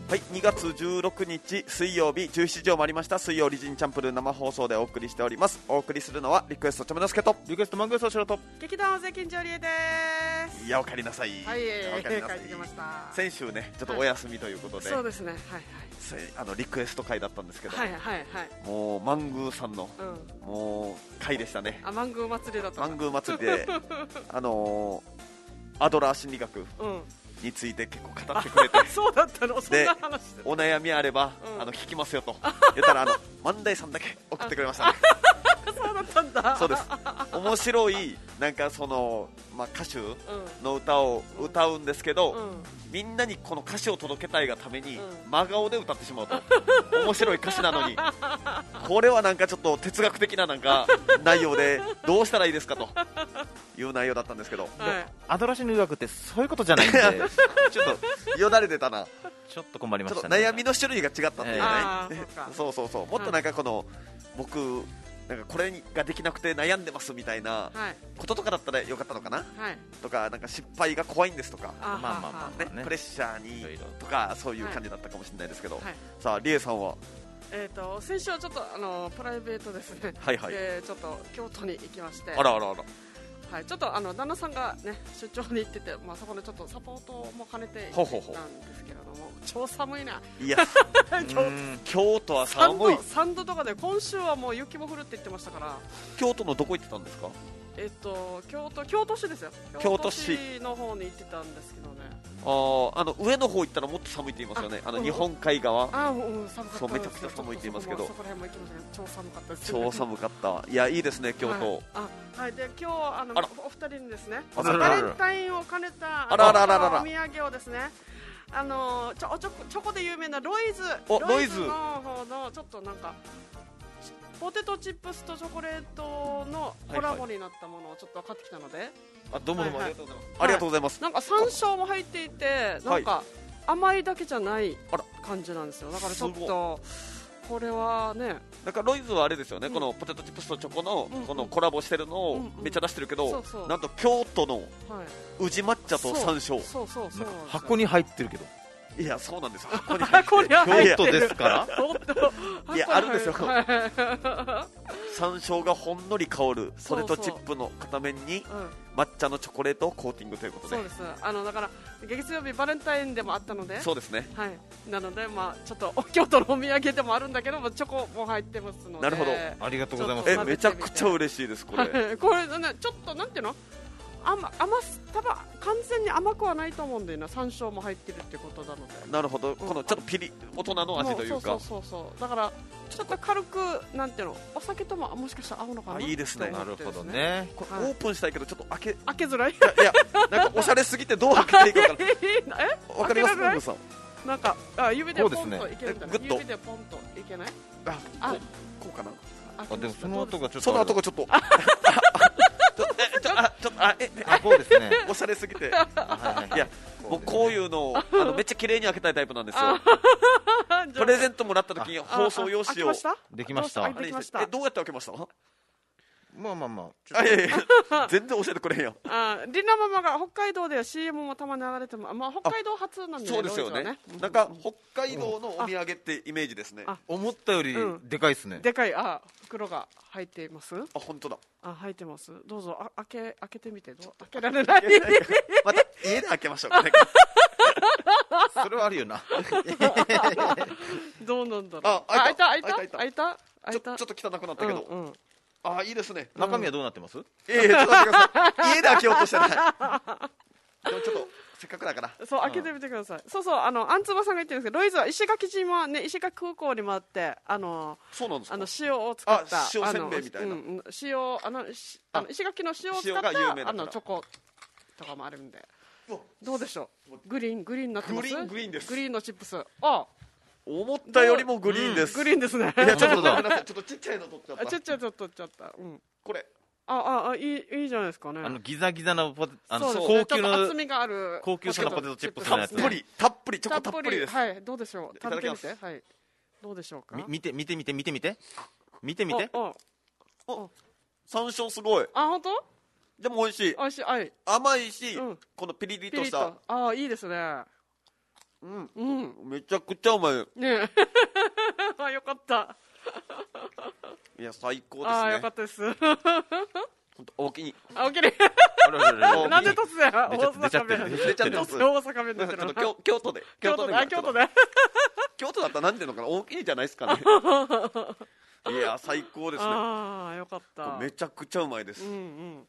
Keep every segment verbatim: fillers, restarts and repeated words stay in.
はい、にがつじゅうろくにち水曜日じゅうしちじを回りました水曜リジンチャンプルー生放送でお送りしております。お送りするのはリクエストチョメノスケとリクエストマングースおしろと劇団関ジョリエです。 いやお帰りなさい。 はい、 お帰りなさい。 帰ってきました。 先週ねちょっとお休みということで、 はい、そうですね、はいはい、 あのリクエスト会だったんですけど、 はいはいはい、 もうマングーさんの、 うん、 もう会でしたね。 あ、マングー祭りだった。 マングー祭りであのー、アドラー心理学、 うんについて結構語ってくれてそうだったの。そんな話でお悩みあれば、うん、あの聞きますよと言ったらあの万代さんだけ送ってくれましたねそうだったんだ。 そうです。面白いなんかその、まあ、歌手の歌を歌うんですけど、うんうん、みんなにこの歌詞を届けたいがために、うん、真顔で歌ってしまうと面白い歌詞なのにこれはなんかちょっと哲学的ななんか内容でどうしたらいいですかという内容だったんですけど、はい、 アドラシの医学ってそういうことじゃないんでちょっとよだれ出たな。 ちょっと困りましたね。 ちょっと悩みの種類が違ったっていうね、 えー、 そうそうそう、もっとなんかこの、うん、僕なんかこれができなくて悩んでますみたいなこととかだったらよかったのかな、はい、とかなんか失敗が怖いんですとか、まあまあまあ、ねね、プレッシャーにとかそういう感じだったかもしれないですけど、はい、さあリエさんはえー、と先週はちょっとあのプライベートですね、 はいはい、 でちょっと京都に行きまして、 あらあらあら、 はい、ちょっとあの旦那さんが、ね、出張に行ってて、まあ、そこでちょっとサポートも兼ねて行ったんですけれども、超寒いな。 いや京都は寒い。 さんどとかで今週はもう雪も降るって言ってましたから。 京都のどこ行ってたんですか？ えっと、京都、京都市ですよ。京都市の方に行ってたんですけどね。 ああの上の方行ったらもっと寒いって言いますよね。あの日本海側、 あ、うん、寒かった。 そうめちゃくちゃ寒いって言いますけど、 そこら辺も行きましたけど超寒かったです。 超寒かった。いやいいですね京都。はい、 あ、はい、で今日あのあお二人にですね、 バレンタインを兼ねたあらららららお土産をですね、あのチョチョチョコで有名なロイズ、 おロイズの方のちょっとなんかポテトチップスとチョコレートのコラボになったものをちょっと買ってきたので、はいはい、 あ、どうもどうも、はいはい、ありがとうございます。 なんか山椒も入っていて、なんか甘いだけじゃない感じなんですよ。だからちょっとこれはね、 なんかロイズはあれですよね、うん、このポテトチップスとチョコのこのコラボしてるのをめっちゃ出してるけど、うんうん、そうそう、なんと京都の宇治抹茶と山椒、 そうそうそう、 箱に入ってるけど、 いやそうなんですよ、 箱に入ってる、 京都ですからいやあるんですよ山椒がほんのり香るポテトチップの片面に抹茶のチョコレートをコーティングということで、 そうです。あのだから月曜日バレンタインでもあったので、 そうですね、 はい、なのでまあちょっと京都のお土産でもあるんだけどもチョコも入ってますので、 なるほど、 ありがとうございます。 えめちゃくちゃ嬉しいですこれこれね、ちょっとなんていうの、甘甘す多分完全に甘くはないと思うんだよな、山椒も入ってるってことなので。 なるほど、うん、このちょっとピリ大人の味というか、 そうそうそうそう、だからちょっと軽くなんていうの、お酒とももしかしたら合うのかな。 いいですね、 なるほどね。 これオープンしたいけどちょっと開け開けづらい。いやいや、なんかおしゃれすぎてどう開けていいか分からない。え、わかりますか、さん。 なんかあ指でポンといけるんだね。 指でポンといけない？ あ、あ、こうかな。 あ、でもその後がちょっとその後がちょっと。あ、ちょっとあえあ、こうですね。 おしゃれすぎて。いや、もうこういうのをあのめっちゃ綺麗に開けたいタイプなんですよ。プレゼントもらった時に包装用紙をできました。 できました。 え、どうやって開けました？ まあまあまあ。あ、いやいや、全然教えてくれへんよ。 あ、リナママが北海道では シーエム もたまに流れても、まあ北海道初なんで。 そうですよね。なんか北海道のお土産ってイメージですね。 思ったよりでかいですね。 でかい。あ、袋が入っています。 あ、本当だ。 あ、入ってます。どうぞあ開け開けてみて。どう開けられない。 また家で開けましょう。 それはあるよな。 どうなんだろう。 あ、 開いた開いた開いた開いた。 ちょっと汚くなったけど。あ、いいですね。 中身はどうなってます？ ええ、ちょっと待ってください。家で開けようとしてない。でもちょっとせっかくだから。 そう、開けてみてください。そうそう、あのアンツバさんが言ってるんですけど、ロイズは石垣島ね、石垣空港にもあって、あのそうなんですか。 あの塩を使った、 塩せんべいみたいな。 塩、あのあの石垣の塩を使ったあのチョコとかもあるんで。どうでしょう。グリーングリーンになってます。 グリーングリーンです。 グリーンのチップス。あ。 思ったよりもグリーンです。 グリーンですね。 いや、ちょっとごめんなさい。ちょっとちっちゃいの取っちゃった。 ちっちゃいの取っちゃった。うん。 これ。 ああ、いい、いいじゃないですかね。 あのギザギザのポテ、あの高級の厚みがある高級なポテトチップスのやつ。たっぷり、たっぷり、チョコたっぷりです。 はい、どうでしょう。食べてみて。はい。どうでしょうか。 見て、見て、見て、見て、見て。見て、見て。 お、 お、山椒すごい。 あ、本当？ でも美味しい。 美味しい。はい。 甘いし、このピリリとした。 ああ、いいですね。 ううんうん、 めちゃくちゃうまいねあ、よかった。 いや最高ですね。 あ、よかったです。 本当大きにあ、大きになんで突然大阪弁出ちゃってます。 大阪弁出てる。 京京都で京都で京都で京都だったらなんていうのかな、大きいじゃないですかね。いや最高ですね。 ああ、よかった。 めちゃくちゃうまいです。 うんうん、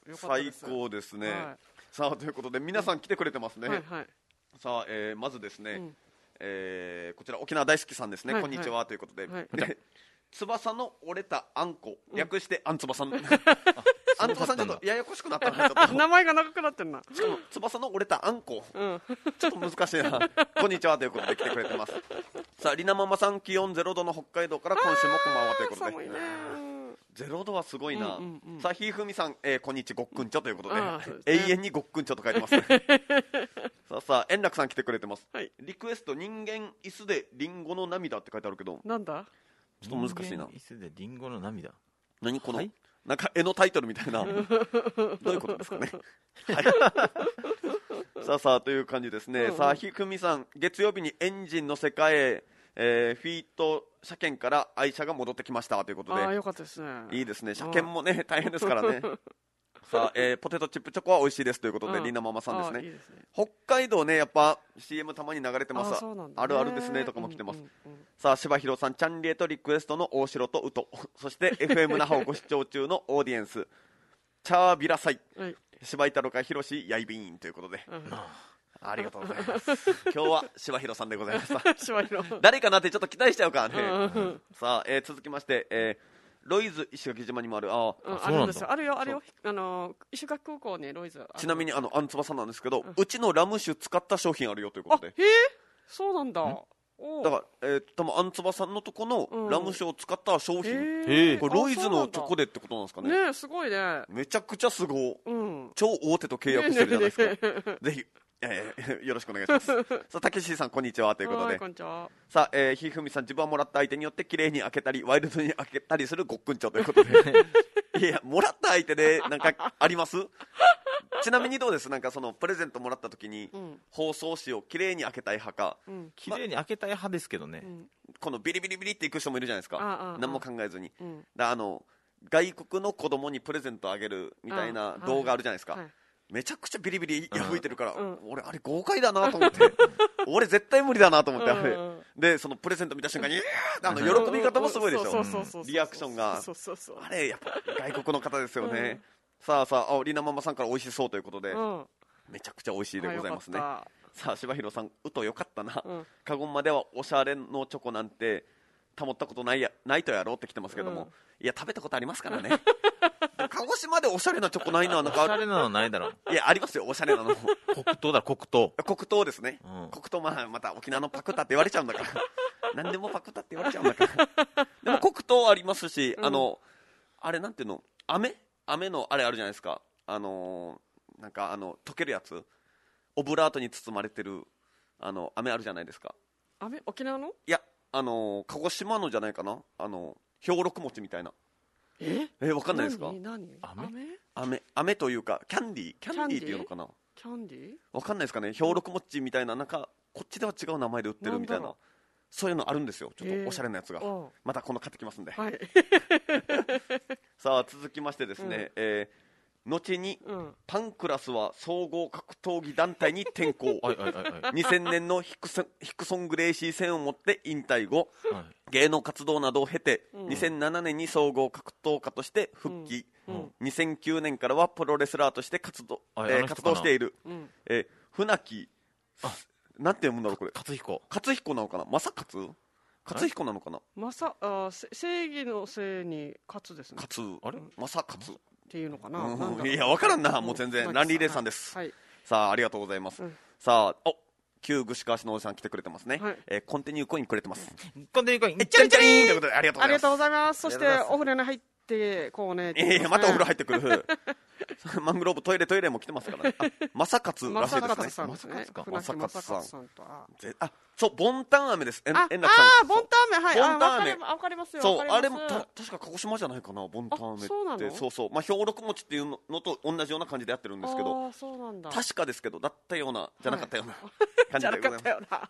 よかった最です。 高ですね、 はい、 さあということで皆さん来てくれてますね、 はいはい、 さあ、えー、まずですね、 うん、 えー、こちら沖縄大好きさんですね、はいはい、こんにちはということで、はい、で翼の折れたあんこ、略してあんつばさん、うん、あんつばさんちょっとややこしくなったな名前が長くなってんな。 しかも翼の折れたあんこ、うん、ちょっと難しいなこんにちはということで来てくれてます。さありなママさん、気温ゼロどの北海道から今週もこんばんはということで、寒いね、ゼロどはすごいな、うんうんうん、さあひふみさん、えー、こんにちごっくんちょということで、うん、永遠にごっくんちょと書いてますねさあさあ円楽さん来てくれてます、はい、リクエスト人間椅子でリンゴの涙って書いてあるけど、 なんだちょっと難しいな。 椅子でリンゴの涙、 何この、はい、なんか絵のタイトルみたいなどういうことですかねはいさあさあという感じですね、うんうん、さあひふみさん、月曜日にエンジンの世界へ、えー、フィート車検から愛車が戻ってきましたということで、 あ、よかったですね。 いいですね、車検もね大変ですからねさあ、えー、ポテトチップチョコは美味しいですということで、りなママさんですね。いいですね。北海道ね、やっぱ シーエム たまに流れてます。 あ, ね、あるあるですねとかも来てます、うんうんうん、さあ柴弘さん、チャンリエとリクエストの大城とウトそして エフエム 那覇をご視聴中のオーディエンスチャービラサイ、はい、柴井太郎かひろしやいびーんということで、うん、ありがとうございます今日は柴弘さんでございました誰かなってちょっと期待しちゃうからね、うんうん、さあ、えー、続きまして、えーロイズ石垣島にもある、あ、 うん、あるんですよ、あるよ、あるよ、あの石垣空港にロイズ、 ちなみにあのあんつばさんなんですけど、うん、うちのラム酒使った商品あるよということで、 へえ、そうなんだ。 だから、えー、多分あんつばさんのとこのラム酒を使った商品、うん、これロイズのチョコでってことなんですかね。 ね、すごいね、 めちゃくちゃすご、うん、超大手と契約してるじゃないですか、ねねねねぜひえー、よろしくお願いしますさあたけしさん、こんにちはということで、さあ、えー、ひふみさん、自分はもらった相手によって綺麗に開けたりワイルドに開けたりするごっくんちょということでいや、もらった相手でなんかありますちなみにどうです、なんかそのプレゼントもらった時に、うん、包装紙を綺麗に開けたい派か、 うん、綺麗に開けたい派ですけどね、ま、 このビリビリビリっていく人もいるじゃないですか、 ああ、 何も考えずに、うん、だあの外国の子供にプレゼントあげるみたいな動画あるじゃないですか、はいはい、めちゃくちゃビリビリ破いてるから、うん、俺あれ豪快だなと思って俺絶対無理だなと思って、うん、でそのプレゼント見た瞬間にあの喜び方もすごいでしょ、リアクションが、あれやっぱ外国の方ですよね、うん、さあさあ、りなママさんから美味しそうということで、うん、めちゃくちゃ美味しいでございますね。さあ柴弘さん、うとよかったな、うん、カゴンまではおしゃれのチョコなんて保ったことないやないとやろうって来てますけども、うん、いや食べたことありますからね鹿児島でおしゃれなチョコないのはなんか、 おしゃれなのないだろいやありますよ、おしゃれなの黒糖だ、黒糖黒糖ですね、うん、黒糖、まあ、また沖縄のパクタって言われちゃうんだから何でもパクタって言われちゃうんだからでも黒糖ありますし、うん、あのあれなんていうの、飴飴のあれあるじゃないですか、あのー、なんかあの溶けるやつ、オブラートに包まれてるあの飴あるじゃないですか。 飴、沖縄の？ いや、あのー、鹿児島のじゃないかな、あの兵六餅みたいな。 ええわかんないですか？ 何何飴飴飴というかキャンディーキャンディーっていうのかな、 キャンディーわかんないですかね、兵六餅みたいな、なんかこっちでは違う名前で売ってるみたいな、そういうのあるんですよ、ちょっとおしゃれなやつが、えー、また今度買ってきますんで、はい、さあ続きましてですね、うん、えー後に、うん、パンクラスは総合格闘技団体に転向にせんねんのヒクソン、ヒクソングレイシー戦をもって引退後、はい、芸能活動などを経て、うん、にせんななねんに総合格闘家として復帰、うんうん、にせんきゅうねんからはプロレスラーとして活動、えー、活動している、うんえー、船木なんて読むんだろうこれ、 勝彦勝彦なのかな、正勝勝彦なのかな、 まさあ正義のせいに勝つですね、 勝あれ正勝っていうのかな、 うん、いや分からんな、もう全然ランリーレースさんです、はい、さあありがとうございます、うん、さあお旧串川市のおじさん来てくれてますね、はい、えー、コンティニューコインくれてます、 コンティニューコインチャリチャリーンということでありがとうございます、 ありがとうございます。そしてお風呂に入ってこうね、 えー、またお風呂入ってくるマングローブトイレトイレも来てますからね。まさかつらしいですね。 まさかつさんですね。 まさかつさん。 さんとはあ、そうボンタン飴です。えあ円楽さん。 あボンタン飴はい。 ボンタン飴わかりますよ。 そうあれもた確か鹿児島じゃないかなボンタン飴って。 そうなの？ そうそうまあ兵六餅っていうのと同じような感じでやってるんですけど。 あそうなんだ。 確かですけどだったようなじゃなかったような感じでございます。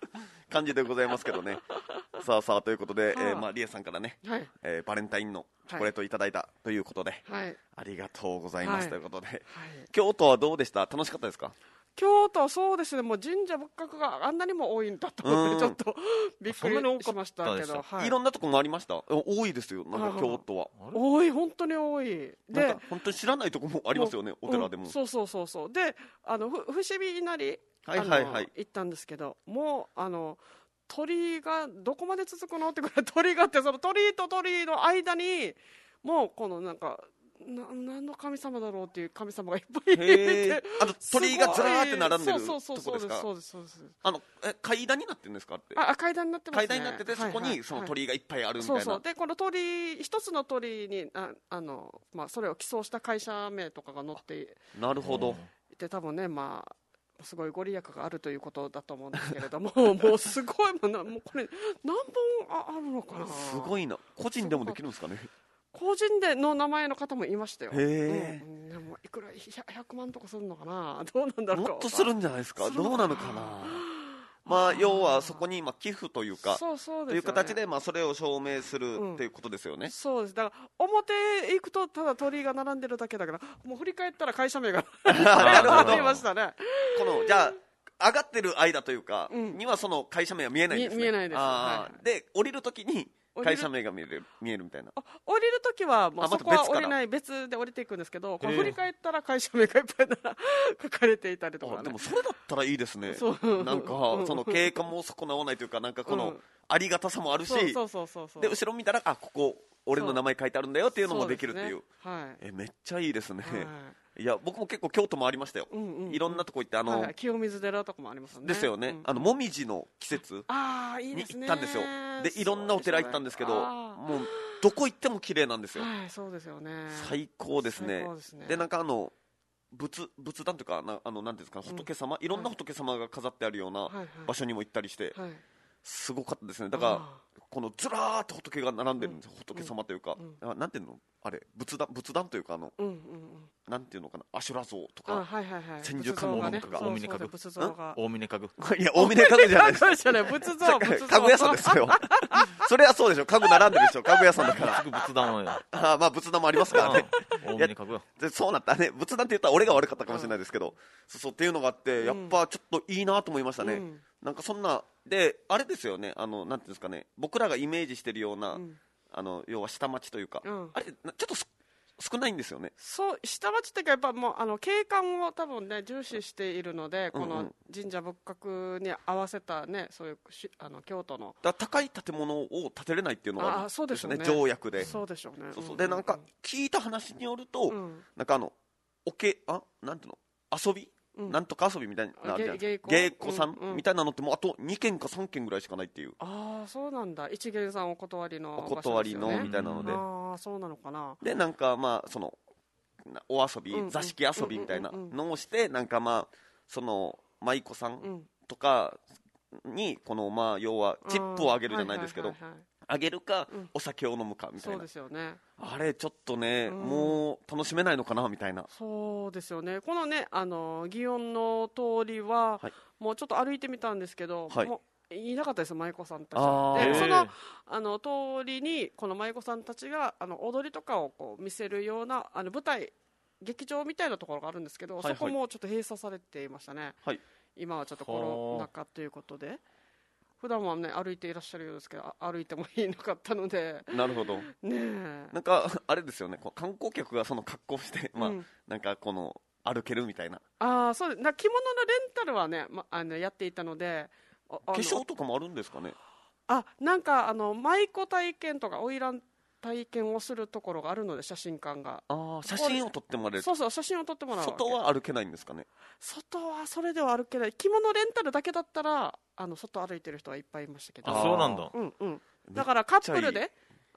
感じでございますけどね。さあさあということで、えー、まあリエさんからね、はいえー、バレンタインのチョコレートをいただいたということで、はい、ありがとうございます、はい、ということで、はい、京都はどうでした？楽しかったですか？ 京都そうですねもう神社仏閣があんなにも多いんだと思ってちょっとびっくりしましたけど、 はい、いろんなとこもありました。多いですよなんか京都は多い本当に多いで本当に知らないとこもありますよねお寺でも、うん、 そうそうそうそうであのふ伏見稲荷、はいはいはい、行ったんですけどもうあの鳥居がどこまで続くのってくらい鳥居があってその鳥居と鳥居の間にもうこのなんかな何の神様だろうっていう神様がいっぱいいてあと鳥居がずらーって並んでるとこですか？ そうですそうですそうですあのえ階段になってるんですかって？ あ階段になってますね。 階段になっててそこにその鳥居がいっぱいあるみたいな、はいはい、そうそうでこの鳥居一つの鳥居にああの、まあ、それを寄贈した会社名とかが載ってなるほどで多分ねまあすごいご利益があるということだと思うんですけれどももうすごいもうなもうこれ何本 あ, あるのかな。 すごいな個人でもできるんですかね？ 個人での名前の方もいましたよ。 へえ、 うん、でもいくらひゃくまんとかするのかなどうなんだろう。 もっとするんじゃないですか？どうなのかな。まあ要はそこにまあ寄付というかそうそうですよね、 という形でまあそれを証明するっていうことですよね、うん、 そうです。だから表行くとただ鳥居が並んでるだけだからもう振り返ったら会社名がなるほどいましたね。 このじゃあ上がってる間というか、うん、にはその会社名は見えないんですね。 見えないです。 あ、はい、で降りるときに会社名が見える見えるみたいな。 降りるときはもうそこは降りない別で降りていくんですけど、こう振り返ったら会社名がいっぱい書かれていたりとか、ね、 でもそれだったらいいですね。なんかその景観も損なわないというかなんかこのありがたさもあるし、で後ろ見たらあここ俺の名前書いてあるんだよっていうのもできるっていう。 そう、ね、はい、 えめっちゃいいですね。はい、いや僕も結構京都もありましたよ、うんうんうん、いろんなとこ行ってあの、はい、 清水寺とかもありますよね。 ですよね、うん、あのもみじの季節に行ったんですよ。でいろんなお寺行ったんですけどもうどこ行っても綺麗なんですよ、 はい、そうですよね。 最高ですね。 最高ですね。 でなんかあの仏仏壇というかなあのなんていうんですか仏様、うん、いろんな仏様が飾ってあるような場所にも行ったりして、はいはい、すごかったですね。だからこのずらーっと仏が並んでるんですよ、うん、仏様というか、うん、なんていうのあれ仏壇仏壇というかあの、うんうんうん、なんていうのかな阿修羅像とか、はいはいはい、千手観音とか大峰家具大峰家具いや大峰家具じゃないです仏像仏像家具屋さんですよそれはそうでしょ家具並んでるでしょ家具屋さんだから仏壇よあまあ仏壇もありますからね大峰家具よそうなったね仏壇って言ったら俺が悪かったかもしれないですけど、うん、そうそうっていうのがあってやっぱちょっといいなと思いましたね、うん、なんかそんなであれですよねあのなんていうんですかね僕らがイメージしてるような、うん、あの要は下町というか、うん、あれちょっと少ないんですよね。そう下町っていうかやっぱもうあの景観を多分ね重視しているので、うんうん、この神社仏閣に合わせたねそういうあの京都のだ高い建物を建てれないっていうのがあるんですね。 そうでしょうね条約で。 そうでしょうね。 そうそうでなんか聞いた話によると、うん、なんかあのおけあなんていうの遊び、うん、なんとか遊びみたいなのあるじゃないですか。芸妓さんみたいなのってもうあとにけんかさんけんぐらいしかないっていう。 ああそうなんだ。一元さんお断りのお断りのみたいなので、 ああそうなのかな。 でなんかまあそのお遊び、うんうん、座敷遊びみたいなのをして、うんうん、なんかまあその舞妓さんとかにこのまあ要はチップをあげるじゃないですけど、あげるか、うん、お酒を飲むかみたいな。 そうですよね。 あれちょっとね、うん、もう楽しめないのかなみたいな。 そうですよね。このねあの祇園の通りは、はい、もうちょっと歩いてみたんですけど、はい、もういなかったです舞妓さんたちでそのあの通りにこの舞妓さんたちがあの踊りとかをこう見せるようなあの舞台劇場みたいなところがあるんですけど、はいはい、そこもちょっと閉鎖されていましたね、はい、今はちょっとコロナ禍ということで普段はね歩いていらっしゃるようですけど歩いてもいなかったので。 なるほどね。なんかあれですよね観光客がその格好して、まあうん、なんかこの歩けるみたいな。 あそうです。着物のレンタルはね、ま、あのやっていたので化粧とかもあるんですかね。 あなんかあの舞妓体験とか花魁体験をするところがあるので写真館があ写真を撮ってもらえる。 そうそう写真を撮ってもらう。 外は歩けないんですかね。 外はそれでは歩けない。着物レンタルだけだったらあの外歩いてる人はいっぱいいましたけど。 あそうなんだ、 うんうん、だからカップルで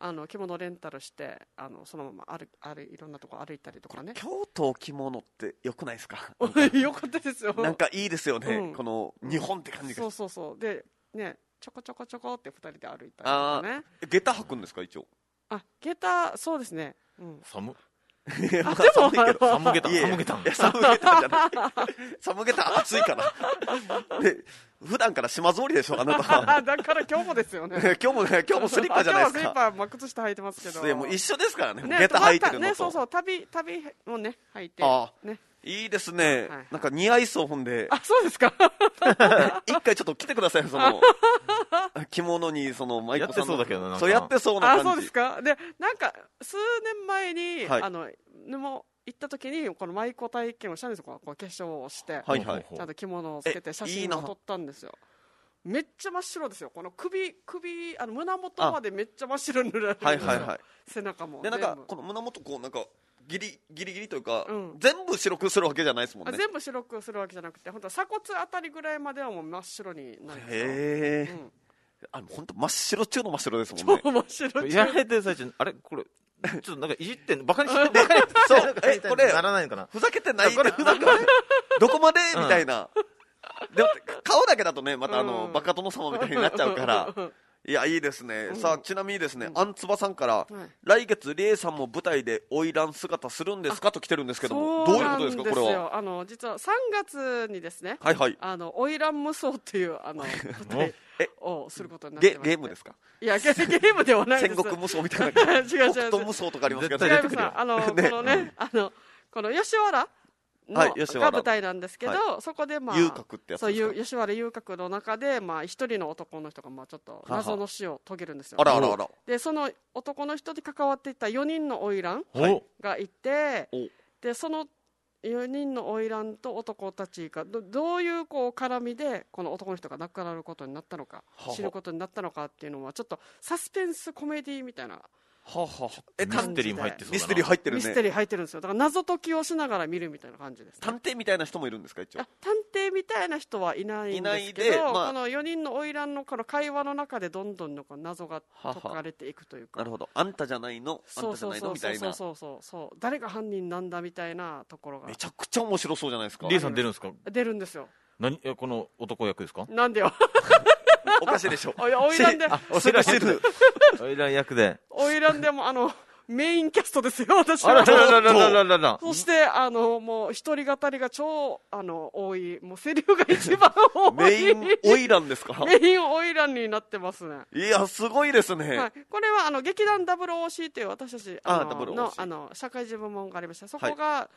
あの着物レンタルしてあのそのままあるあるいろんなとこ歩いたりとかね。 京都着物ってよくないですか？ よかったですよ。 なんかいいですよね、うん、この日本って感じが。 そうそうそう。でね、ちょこちょこちょこってふたりで歩いたりとかね。 下駄履くんですか一応？ あ、下駄そうですね。うん、 寒あでも寒げた寒げた寒げた寒げたじゃない寒げた暑いからで普段から島ぞりでしょあなたはだから今日もですよね今日もね今日もスリッパじゃないですか。 今日はスリッパ、まあ、靴下履いてますけど。 いやもう一緒ですからね、 ね、 下駄履いてるのと、 ね、そうそう旅旅もね履いて。 あね、 いいですね、はいはい、なんか似合いそう。ほんで、 あ、そうですか一回ちょっと来てください、その着物にそのマイコさんのやってそうだけどな、 そうやってそうな感じ。 あ、そうですか。でなんか数年前に、はい、あのも行った時にこの舞妓体験をしたんですよ。こう化粧をして、はいはい、ちゃんと着物をつけて写真を撮ったんですよ。めっちゃ真っ白ですよ。この首首あの胸元までめっちゃ真っ白に塗られてるんですよ、はいはいはい、背中も。 でなんかこの胸元こうなんかギリギリギリというか、うん、全部白くするわけじゃないですもんね。 全部白くするわけじゃなくて、本当鎖骨あたりぐらいまではもう真っ白になるんですよ。 へー、うん、あの本当真っ白中の真っ白ですもんね。 超真っ白中。 やられてる最中あれこれちょっとなんかいじってんのバカにしてんのそうえこれならないのかな、 ふざけてないこれふざけどこまでみたいな、うん、でも顔だけだとねまたあの、うん、バカ殿様みたいになっちゃうからいやいいですね、うん、さあちなみにですね、うん、アンツバさんから、はい、来月リエさんも舞台で花魁姿するんですかと来てるんですけども、どういうことですかこれは。 あの実はさんがつにですね、 はいはい、 あの花魁無双っていうあの舞台をすることになってまして、 ゲームですか？ いやゲームではないです。 戦国無双みたいな違う違う北斗無双とかありますけど、 違います。あの、ね、このねあのこの吉原の、はい、が舞台なんですけど、はい、そこでまあ遊郭ってやつですか？ そう吉原遊郭の中でまあ一人の男の人がまあちょっと謎の死を遂げるんですよ。 あらあらあら。 でその男の人に関わっていたよにんの花魁がいて、でそのよにんの花魁と男たちが ど, どういうこう絡みでこの男の人が亡くなることになったのか、知ることになったのかっていうのはちょっとサスペンスコメディみたいな。 はあはあ、 えミステリーも入ってそうだな。 ミステリー入ってるね。 ミステリー入ってるんですよ。だから謎解きをしながら見るみたいな感じです、ね、 探偵みたいな人もいるんですか一応？ 探偵みたいな人はいないんですけど、いないで、まあ、このよにんの花魁のこの会話の中でどんどんの謎が解かれていくというか。 ははなるほど。あんたじゃないのあんたじゃないのみたいな。 そうそうそうそう誰が犯人なんだみたいなところがめちゃくちゃ面白そうじゃないですか。 リエさん出るんですか？ 出るんですよ。 何この男役ですか？ なんでよおかしいでしょ。 花魁で花魁役で花魁でもあのメインキャストですよ私は。 あららららららら。 そしてあのもう一人語りが超あの多い、もうセリフが一番多いメイン花魁ですか？ メイン花魁になってますね。 いやすごいですね、 はい、これはあの劇団 ダブルオーシー という私たちあののあの社会事部門がありました。そこが、はい、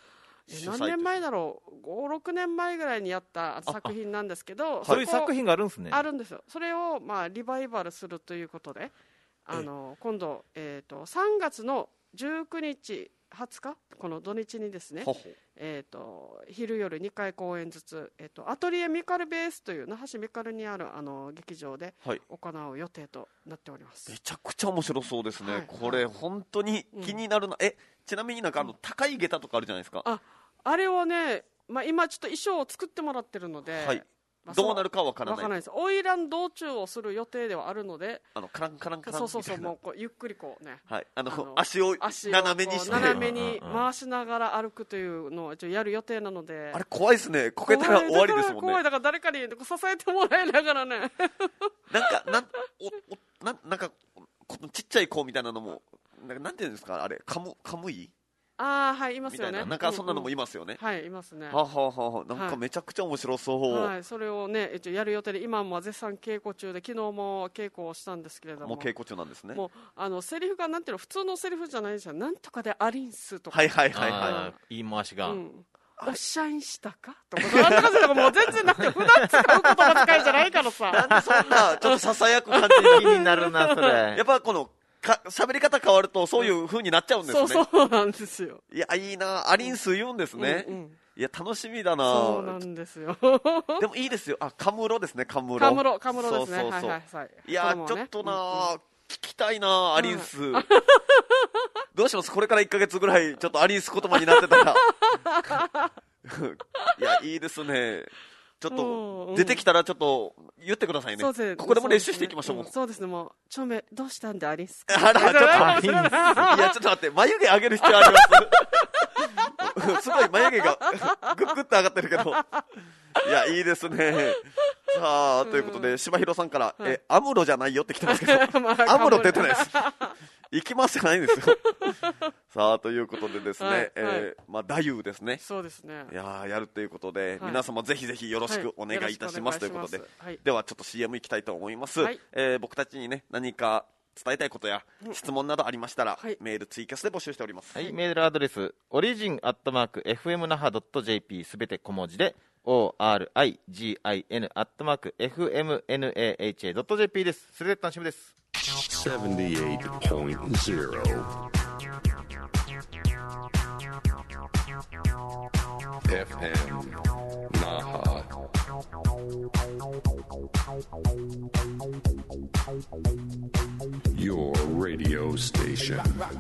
何年前だろうご、ろくねんまえぐらいにやった作品なんですけど、 そういう作品があるんですね。 あるんですよ。それをまあリバイバルするということで、あの今度、えー、とさんがつのじゅうくにちはつかこの土日にですね、ほほえー、と昼夜にかい公演ずつ、えー、とアトリエミカルベースという那覇市ミカルにあるあの劇場で行う予定となっております、 はい、めちゃくちゃ面白そうですね、はい、これ本当に気になるな、うん、えちなみになんかあの高い下駄とかあるじゃないですか。 ああれをね、まあ、今ちょっと衣装を作ってもらってるので、はいまあ、どうなるかわからない。 わからないです。花魁道中をする予定ではあるので、 あのカランカランカランそうそうそう、もうこうゆっくりこうね、 はい、あのあの足を斜めにして斜めに回しながら歩くというのを一応やる予定なので、 あれ怖いですね。こけたら終わりですもんね。 怖いだから誰かに支えてもらいながらね。 なんかなんおおななんかこのちっちゃい子みたいなのもなんかなんていうんですかあれカムカムイ。 ああはいいますよね。 な, なんかそんなのもいますよね。 うんうん、はいいますね。 はははなんかめちゃくちゃ面白そう。 はい、それをね一応やる予定で今も絶賛稽古中で、昨日も稽古をしたんですけれども。 もう稽古中なんですね。 もうあのセリフがなんていうの普通のセリフじゃないですよ。なんとかでアリンスとか。 はいはいはいはい。言い回しが。 うんおっしゃいしたかとかなんとかとかもう全然なくて普段使う言葉遣いじゃないからさ。 なんでそんなちょっとささやく感じになるなそれ。やっぱこのか喋り方変わるとそういう風になっちゃうんですね。 そうそうなんですよ。 いやいいなアリンス言うんですね、うんうん、いや楽しみだな。 そうなんですよ。 でもいいですよ。あカムロですね。カムロカムロカムロですね。 そうそうそう、 はいはいはい、 いや、ね、ちょっとな、うんうん、聞きたいなアリンス、うん、どうしますこれからいっかげつぐらいちょっとアリンス言葉になってたら。いやいいですね。 ちょっと出てきたらちょっと言ってくださいね。そうですね、ここでも練習していきましょう。そうですね、 そうですね、もうちょめどうしたんでありんすか。 あらちょっといやちょっと待って、眉毛上げる必要ありますすごい眉毛がグッグッと上がってるけど、いやいいですね。さあということで、柴弘さんから、はい、えアムロじゃないよって来てますけど、アムロって言ってないです。行きますじゃないんですよ。さあということでですね、はい、えー、まあ太夫ですね。 そうですね。 いややるということで、はい、皆様ぜひぜひよろしくお願いいたします、はい、ということで、はい、ではちょっと シーエム 行きたいと思います。はい、えー、僕たちにね何か伝えたいことや質問などありましたら、はい、メールツイキャスで募集しております。 はい、メールアドレスオリジンアットマーク エフエムナハドットジェーピー すべて小文字で オーアールアイジーアイエヌ アットマーク エフエムナハ ドットジェーピー です。それで楽しみです。ななじゅうはちてんゼロ エフエム Naha Your radio station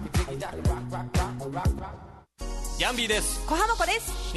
ヤンビーです。 小浜子です。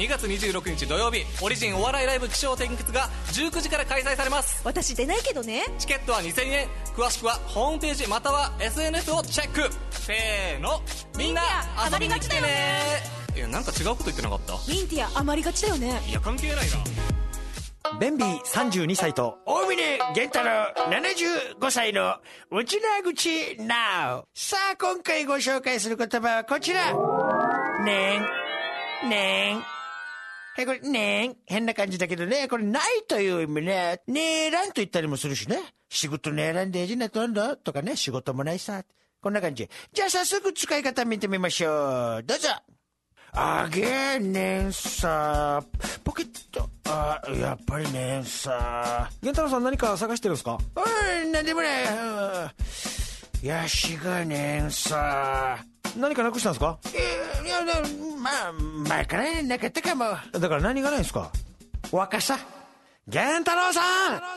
にがつにじゅうろくにち土曜日、オリジンお笑いライブ起承転結がじゅうくじから開催されます。 私出ないけどね。 チケットはにせんえん。詳しくはホームページまたは エスエヌエス をチェック。せーの、みんな遊びに来てね。いや、なんか違うこと言ってなかった？ ミンティア余りがちだよね。 いや、関係ないな。 ベンビーさんじゅうにさいと大峰源太郎ななじゅうごさいのうちなぐち Now。 さあ今回ご紹介する言葉はこちら。ねんねん。はい、これねん変な感じだけどね、これないという意味ね。ねえらんと言ったりもするしね。仕事ねえらんでえじなとんどとかね、仕事もないさ、こんな感じ。じゃあ早速使い方見てみましょう。どうぞ。あげねんさポケット、あやっぱりねんさ。 源太郎さん何か探してるんですか？ うん、なんでもない。やしがねんさ。 何かなくしたんですか？ いや、いやまあ前からなかったかも。 だから何がないんですか？ 若さ。源太郎さん、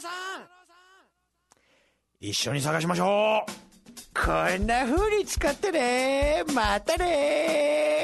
一緒に探しましょう。こんな風に使ってね。またね。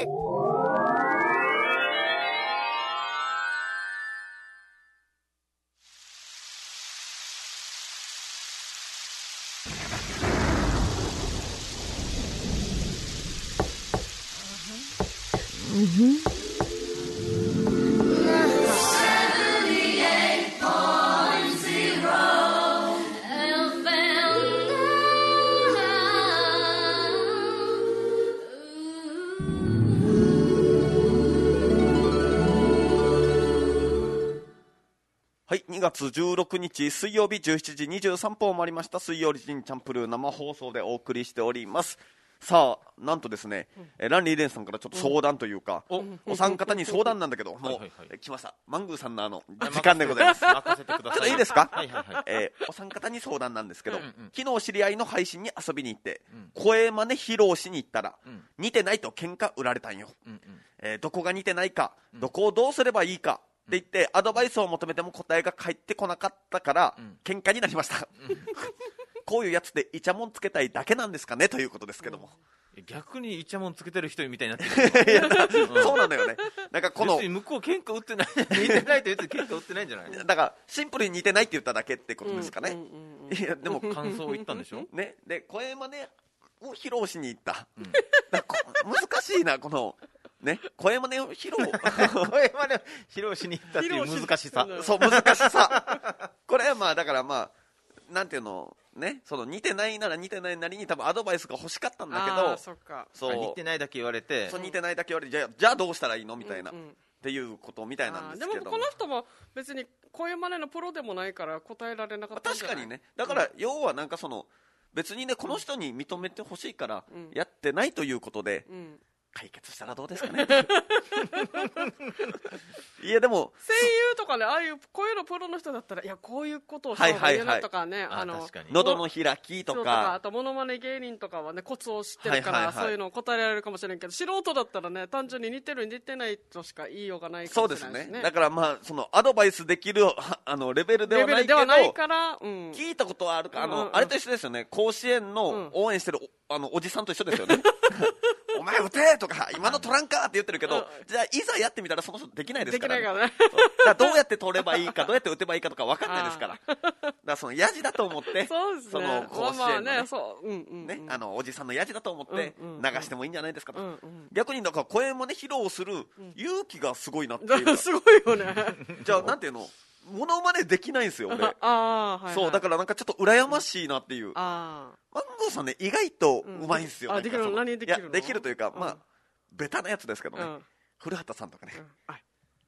はい、にがつじゅうろくにち水曜日じゅうしちじにじゅうさんぷんを回りました。水曜日人チャンプルー生放送でお送りしております。さあなんとですね、うん、ランリーレンさんからちょっと相談というか、うん、お三方に相談なんだけど、もう、はいはいはい、来ました。マングーさんのあの時間でございます。 任せてください。 ちょっといいですか？はいはいはい。えー、お三方に相談なんですけど、うんうん、昨日知り合いの配信に遊びに行って、うん、声真似披露しに行ったら、うん、似てないと喧嘩売られたんよ。うんうん、えー、どこが似てないか、どこをどうすればいいか。って言ってアドバイスを求めても答えが返ってこなかったから、うん、喧嘩になりました。こういうやつでイチャモンつけたいだけなんですかねということですけども、 うん、逆にイチャモンつけてる人みたいになってる。いや、 うん、そうなんだよね。なんかこの別に向こう喧嘩売ってない、似てないと言って喧嘩売ってないんじゃない？ だからシンプルに似てないって言っただけってことですかね。 うんうん、いやでも感想を言ったんでしょ。 ね、で声真似を披露しに行った。うん、だ難しいなこの。ね、声真似を披露声真似を披露しに行ったっていう難しさ。 そう難しさ。これはまあだからまあなんていうのね、その似てないなら似てないなりに多分アドバイスが欲しかったんだけど、 そっか、 そう似てないだけ言われて、 そう似てないだけ言われて、じゃあじゃあどうしたらいいのみたいな、うんうん、っていうことみたいなんですけど。 でもこの人も別に声真似のプロでもないから答えられなかったんじゃない？ 確かにね。だから要はなんかその別にねこの人に認めてほしいからやってないということで。うんうん、解決したらどうですかね。いやでも声優とかね、ああいう声のプロの人だったら、いやこういうことをした方がいいなとかね、あの喉の開きと か, とかあとモノマネ芸人とかはねコツを知ってるから、はいはいはい、そういうのを答えられるかもしれんけど、素人だったらね単純に似てる似てないとしか言いようがないかもしれないですね。 そうですね。だからまあそのアドバイスできるあのレベルではないけど、 レベルではないから、うん、 聞いたことはあるか、あの、うんうん、あれと一緒ですよね。甲子園の応援してる、うん、あのおじさんと一緒ですよね。 お前打てとか今の取らんかって言ってるけど、じゃあいざやってみたらその人できないですから、ね、 できないからね。 だからどうやって取ればいいかどうやって打てばいいかとか分かんないですから、だからそのヤジだと思ってそうですね、 その甲子園のね、 まあまあね、そう、うんうんうん、 ね、あのおじさんのヤジだと思って流してもいいんじゃないですかと、 うんうん、逆にだから声真似披露する勇気がすごいなっていうか、 すごいよね。 じゃあなんていうの、モノマネできないんですよ俺。ああ、はいはい、 そうだからなんかちょっと羨ましいなっていう。 あマンゴーさんね意外とうまいんですよ、 うん、あできる、何できるの？ いやできるというか、 うん、 まあベタなやつですけどね、 うん、 古畑さんとかね、うん、はい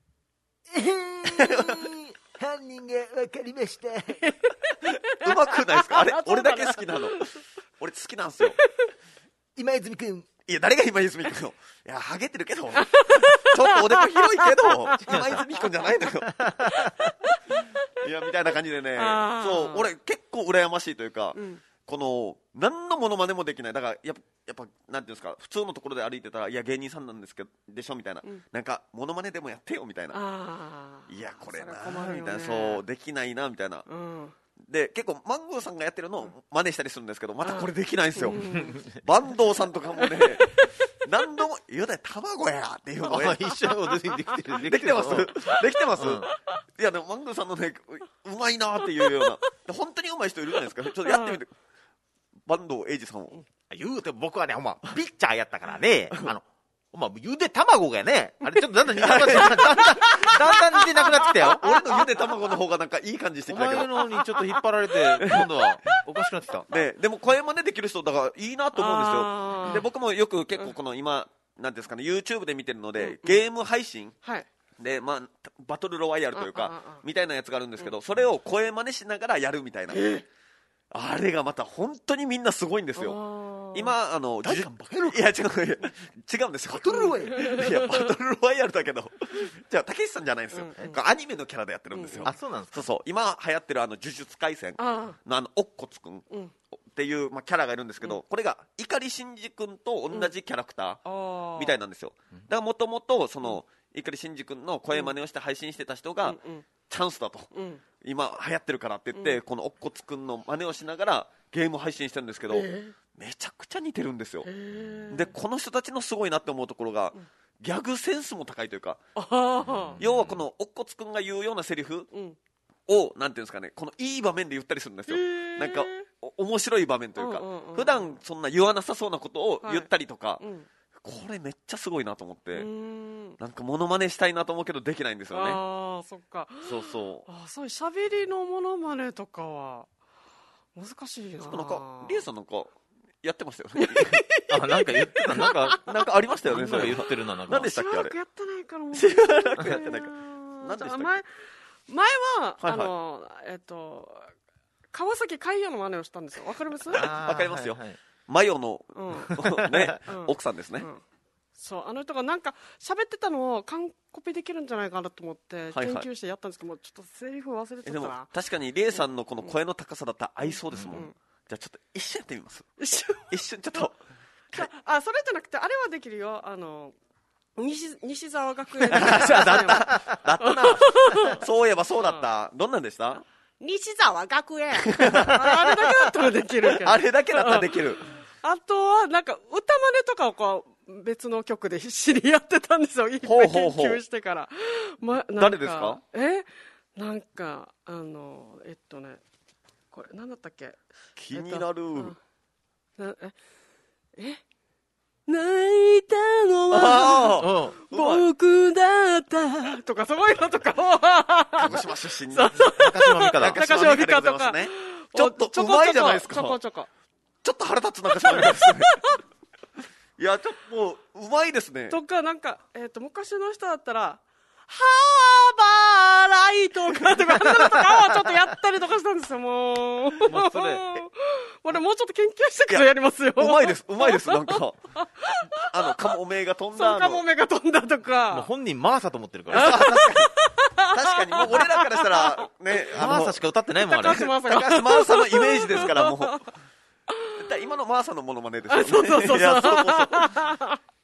犯人が分かりました。 うまくないですかあれ俺だけ好きなの。俺好きなんですよ。 今泉くん。 いや誰が今泉くんの、いやハゲてるけどちょっとおでこ広いけど今泉くんじゃないのよ。いやみたいな感じでね、そう俺結構羨ましいというか、うん、この何のモノマネもできない。だからやっぱやっぱなんていうんですか、普通のところで歩いてたらいや芸人さんなんですけどでしょみたいな、うん、なんかモノマネでもやってよみたいな、あいやこれなーみたいな、そうできないなみたいな、うん、で結構マンゴーさんがやってるのを真似したりするんですけど、またこれできないんですよ。坂東さんとかもね何度も「ゆで卵や」っていうのを一緒にできてるできてますできてます、うん、いやでもマンゴーさんのねうまいなっていうような、本当にうまい人いるじゃないですか。ちょっとやってみて、坂東英二さんを。 言うて僕はねほんまピッチャーやったからねあのお前ゆで卵がねあれちょっとだんだん似なくなってだんだんだんだん似てなくなってきたよ。 俺のゆで卵の方がなんかいい感じしてきたけど、 お前の方にちょっと引っ張られて今度はおかしくなってきた。 ででも声真似できる人だからいいなと思うんですよ。で僕もよく結構この今なんですかね YouTube で見てるので、うん、ゲーム配信、はい、でまあバトルロワイヤルというかみたいなやつがあるんですけど、うん、それを声真似しながらやるみたいな、えー、あれがまた本当にみんなすごいんですよ。今あの誰かバカ野郎いや違う違うんですよ。 バトルロワイヤルいやバトルロワイヤルだけどじゃあたけしさんじゃないんですよ、うんうん、アニメのキャラでやってるんですよ、 うん、あそうなんですか。 そうそう今流行ってるあの呪術廻戦のあのおっこつくんっていう、まあ、キャラがいるんですけど、うん、これが碇シンジ君と同じキャラクターみたいなんですよ。だからもともとその碇シンジ君の声真似をして配信してた人が、うんうん、チャンスだと、うん、今流行ってるからって言って、うん、このおっこつくんの真似をしながらゲーム配信してるんですけど、えー、めちゃくちゃ似てるんですよ、えー、でこの人たちのすごいなって思うところが、うん、ギャグセンスも高いというか、要はこのおっこつくんが言うようなセリフを、うん、なんていうんですかね、このいい場面で言ったりするんですよ、えー、なんか面白い場面というか、うんうんうん、普段そんな言わなさそうなことを言ったりとか、はい、うん、これめっちゃすごいなと思って、んなんかモノマネしたいなと思うけどできないんですよね。 ああそっか。 そうそうあそういう喋りのモノマネとかは難しいな。 なんかリエさんなんかやってましたよねあなんか言ってたなんかなんかありましたよね。 それ言ってるな。なんか何でしたっけあれ。 しばらくやってないからもうしばらくやってないから何でしたっけ。 前前は、はいはい、あのえっと川崎海洋の真似をしたんですよ。わかります？ わかりますよ、はいはい、マヨの、うんねうん、奥さんですね、うん、 そうあの人がなんか喋ってたのを完コピできるんじゃないかなと思って研究してやったんですけど、はいはい、もうちょっとセリフ忘れてたな。でも確かにリエさんのこの声の高さだったら合いそうですもん、うんうん、じゃあちょっと一瞬やってみます。 一瞬一瞬ちょっとあそれじゃなくてあれはできるよ。あの 西, 西沢学園だっただったなそういえばそうだった、うん、どんなんでした？ 西沢学園あれだけだったらできるけどあれだけだったらできるあとはなんか歌真似とかをこう別の曲で必死にやってたんですよ。いっぱい研究してから。ま、 誰ですか？ えなんかあのえっとねこれなんだったっけ。 気になる、うん、 なええ泣いたのは僕だったとかそういうのとかを鹿児島出身の中島美香だ。 中島美香とかね、ちょっとうまいじゃないですか。 ちょこちょこちょっと腹立つ中島美香ですねいやちょっとうまいですね。 とかなんか、えー、と昔の人だったらハーバーライトかとかとかをちょっとやったりとかしたんですよ。もうもうそれ俺もうちょっと研究してからやりますよ。 うまいですうまいですなんかあのカモメが飛んだそうカモメが飛んだとかもう本人マーサと思ってるから確かに確かにもう俺らからしたらねマーサしか歌ってないもんあれ。 高橋マーサ高橋マーサのイメージですからもう今のマーサのモノマネですよね。 そうそうそうそう。 いやそうそうそう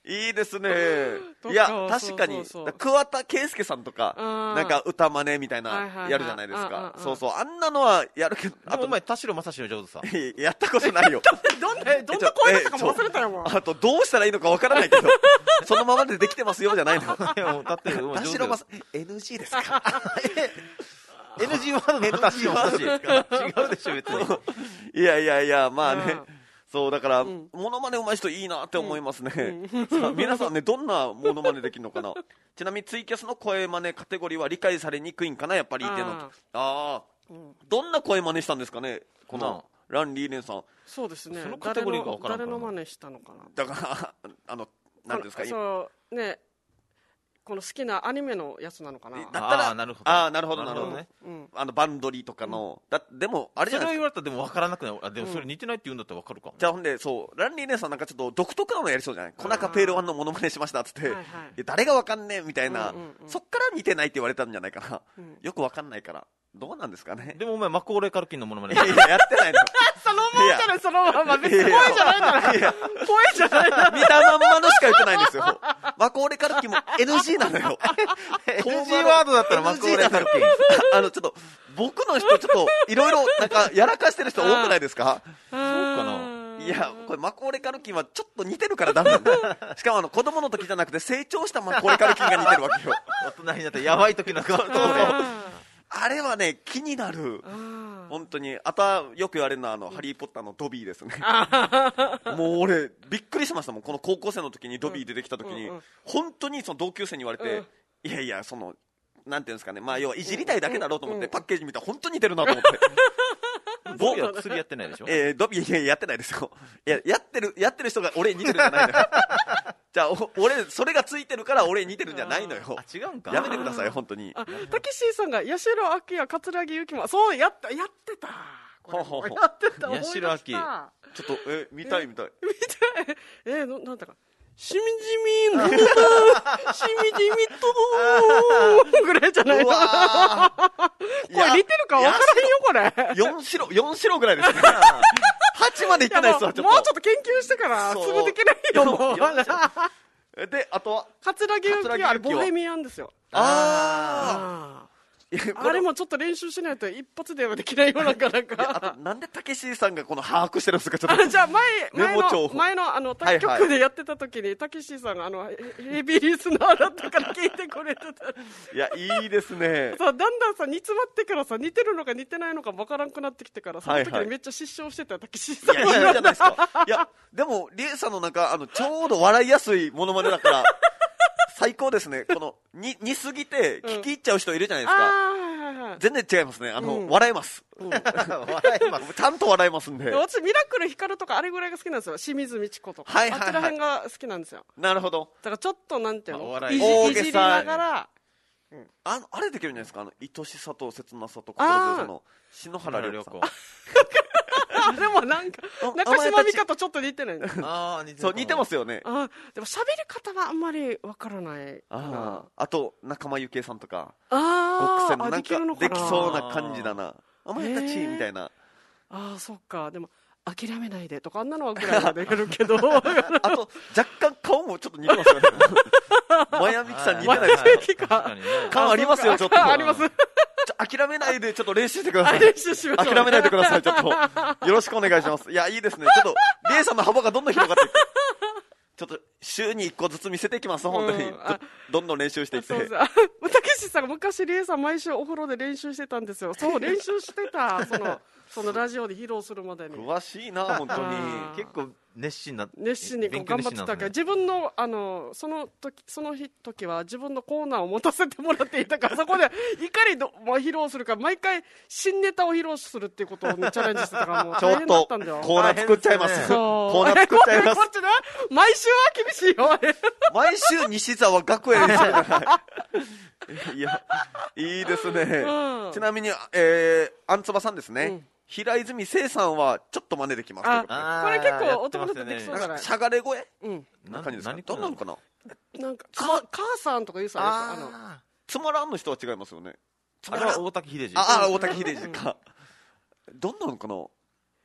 いいですね。いや確かに桑田佳祐さんとかなんか歌真似みたいなやるじゃないですか。そうそう、あんなのはやるけど。 あとお前田代正史の上手さやったことないよ。 どんなどんな声だったかも忘れたよ。もうあとどうしたらいいのかわからないけどそのままでできてますよじゃないの。 だって田代正エヌジー ですか。 エヌジー ワードの田代正史ですか。違うでしょ別に。 いやいやいや、まあね、そうだから、うん、モノマネ上手い人いいなって思いますね、うん、さあ皆さんね、どんなモノマネできるのかな。ちなみにツイキャスの声真似カテゴリーは理解されにくいんかな、やっぱり。あああ、うん、どんな声真似したんですかね、このランリーレンさん。 そうですね、 そのカテゴリーが分からん誰の真似したのかな。 だからあのなんですか、 そうね、この好きなアニメのやつなのかな。 だったら、 あーなるほど、 あーなるほどなるほどね、 うん、 あのバンドリーとかの、うん、だでもあれじゃないですか。 それを言われたらでも分からなくない。あ、でもそれ似てないって言うんだったら分かるかも。 じゃあほんで、そうランリー姉さんなんかちょっと独特なのやりそうじゃない。コナカペールワンのモノマネしましたっつって、はいはい、誰が分かんねえみたいな、うんうんうん、そっから似てないって言われたんじゃないかな、うん、よく分かんないから。どうなんですかね。 でもお前マコーレーカルキンのモノマネいやいややってないのそのままじゃない、そのまま別に声じゃないんだから、声じゃないな、 見たまんまのしか言ってないんですよ。マコーレーカルキンも エヌジー なのよ。 エヌジー ワードだったらマコーレーカルキンあのちょっと僕の人ちょっといろいろなんかやらかしてる人多くないですか。 そうかな。 いやこれマコーレーカルキンはちょっと似てるからダメなんだ。しかもあの子供の時じゃなくて成長したマコーレーカルキンが似てるわけよ。 大人になったやばい時の顔とあれはね気になる本当に。あとはよく言われるのはあの、うん、ハリーポッターのドビーですね。もう俺びっくりしましたもん。この高校生の時にドビー出てきた時に、うんうんうん、本当にその同級生に言われて、うん、いやいやそのなんていうんですかね、まあ要はいじりたいだけだろうと思って、うんうん、パッケージ見たら本当に似てるなと思ってドビーは薬やってないでしょ。 えー、ドビーいややってないですよ。いややってるやってる人が俺に似てるんじゃないのよ。じゃあ俺それがついてるから俺に似てるんじゃないのよ。 あ違うんか。 やめてください本当に。 たけしさんが八代亜紀や桂木由紀もそうやったやってた。 ほうほうほうやってた。 八代亜紀ちょっとえ見たい見たい見たい。えー、ななんだかしみじみのしみじみとぐらいじゃないの。これ似てるか分からんよこれ。 四白四白ぐらいですね。八までいってないですわ。 もうちょっと研究してからすぐできないよもう。 であとは桂木由紀はボヘミアンですよ。 ああ。 あれもちょっと練習しないと一発ではできないようなかなんか。 あとなんでたけしさんがこの把握してるんですか。ちょっとじゃあ前前の前のあの他局でやってた時にたけしさんがあのヘビーリスナーだったから聞いてくれてた。 いやいいですね。 さだんだんさ煮詰まってからさ似てるのか似てないのか分からんくなってきてからその時にめっちゃ失笑してたたけしさん。 いやいいじゃないですか。いやでもリエさんのなんかあのちょうど笑いやすいモノマネだから最高ですね。このに似すぎて聞き入っちゃう人いるじゃないですか。うん、全然違いますね。あの、うん、笑えます。うん、笑えます。ちゃんと笑えますんで。 私ミラクルヒカルとかあれぐらいが好きなんですよ。清水ミチコとか、はいはいはい、あっちら辺が好きなんですよ。 なるほど。 だからちょっとなんていうの、 いじ、いじりながら、うん、あのあれできるんじゃないですか。あの愛しさと切なさと心強さの篠原涼子。 でもなんか中島美嘉とちょっと似てない。 あ似てそう似てますよね。 あでも喋り方はあんまりわからない。 ああと仲間由紀恵さんとかあ極戦なんかできそうな感じだな。お前たちみたいな。 ああそっか。でも諦めないでとかあんなのはぐらいまでやるけどあと若干顔もちょっと似てますよね。マヤミキさん似てないですか。顔ありますよちょっと。 あります。 諦めないでちょっと練習してください。 練習しましょう。 諦めないでくださいちょっとよろしくお願いします。いやいいですね。ちょっとリエさんの幅がどんどん広がっていく。ちょっと週にいっこずつ見せていきます本当に、うん、どんどん練習していって。 たけしさんが昔リエさん毎週お風呂で練習してたんですよ。そう練習してたそのそのラジオで披露するまでに。 詳しいな本当に。 結構熱心な熱心に頑張ってたから、ね、自分のあのその時その日時は自分のコーナーを持たせてもらっていたからそこでいかにど、まあ、披露するか毎回新ネタを披露するっていうことを、ね、チャレンジしてたからもう大変だったんだよ。 コーナー作っちゃいます。コーナー作っちゃいます。 こっちね毎週は厳しいよ。 毎週西沢学園ですよね。いやいいですね、うん、ちなみに、えー、あんつばさんですね、うん、平泉聖さんはちょっと真似できます。 あこれ結構男の人できそうじゃない。 しゃがれ声、 うん、 な感じですか。どんなのかな。 なんか母さんとか言うさあのつまらんの人は違いますよね。 あれは大滝秀治。 ああ大滝秀治か。どんなのかな。も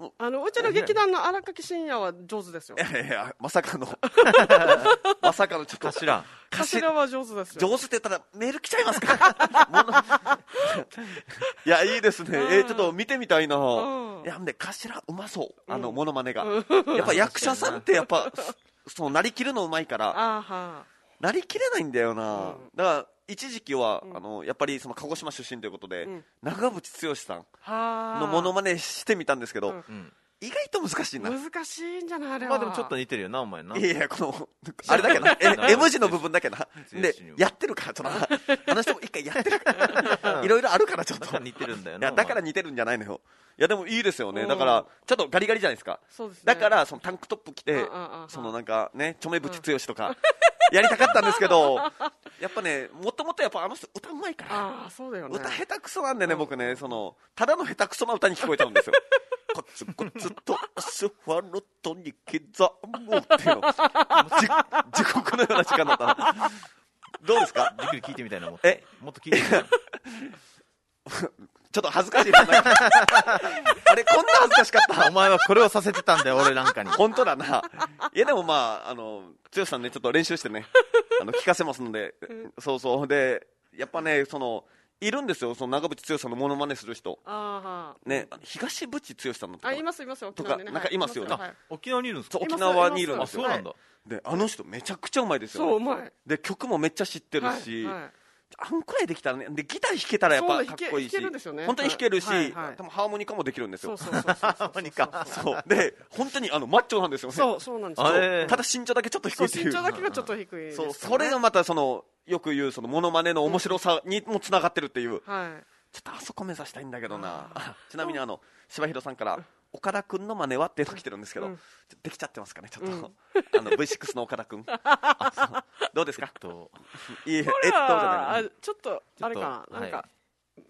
あのうちの劇団の荒垣真也は上手ですよ。 いやいやまさかのまさかのちょっと頭頭は上手ですよ。 上手って言ったらメール来ちゃいますかいやいいですね、えー、ちょっと見てみたいな、うん、いやで頭うまそうあの、うん、モノマネが、うん、やっぱ役者さんってやっぱそのなりきるのうまいからあはなりきれないんだよな、うん、だから一時期は、うん、あのやっぱりその鹿児島出身ということで、うん、長渕剛さんのモノマネしてみたんですけど、うん、意外と難しいな。 難しいんじゃないあれは。 まあでもちょっと似てるよなお前な。 いやいやこのあれだけなえ M 字の部分だけなでやってるからちょっとあの人も一回やってるからいろいろあるからちょっとだから似てるんだよな。 いやだから似てるんじゃないのよ。いやでもいいですよね。だからちょっとガリガリじゃないですか。 そうですね。 だからそのタンクトップ着てそのなんかねチョメブチ剛とかやりたかったんですけどやっぱねもともとやっぱあの人歌うまいから。 あそうだよね。 歌下手くそなんでね僕ねそのただの下手くそな歌に聞こえちゃうんですよ。コツコツとアスファルトに刻むっていうの地獄のような時間だったの。どうですか。 じっくり聞いてみたいな。もっとえもっと聞いてみたいちょっと恥ずかしいあれこんな恥ずかしかったお前はこれをさせてたんだよ俺なんかに。 本当だな。いやでもまああの剛さんねちょっと練習してねあの聞かせますのでそうそうでやっぱねそのいるんですよその長渕剛さんのモノマネする人。 あね東渕剛さんのとかあいますいます沖縄にねなんかいますよね。 沖縄にいるんですか。 沖縄にいるんですよ。 そうなんだ。 であの人めちゃくちゃうまいですよ。 そううまい。 で曲もめっちゃ知ってるしあんくらいできたらねでギター弾けたらやっぱかっこいいし本当に弾けるし多分ハーモニカもできるんですよ。 そうそうそうハーモニカそうで本当にあのマッチョなんですよね。 そうそうなんですよ。ただ身長だけちょっと低いっていう。 身長だけがちょっと低い。 そうそれがまたそのよく言うそのモノマネの面白さにもつながってるっていう。 はいちょっとあそこ目指したいんだけどな。ちなみにあの柴弘さんから岡田君の真似はっていうの来てるんですけど、うん、できちゃってますかねちょっと、うん、あの ブイシックス の岡田君どうですか。 といいえっとじゃないちょっとあれかななんか、はい、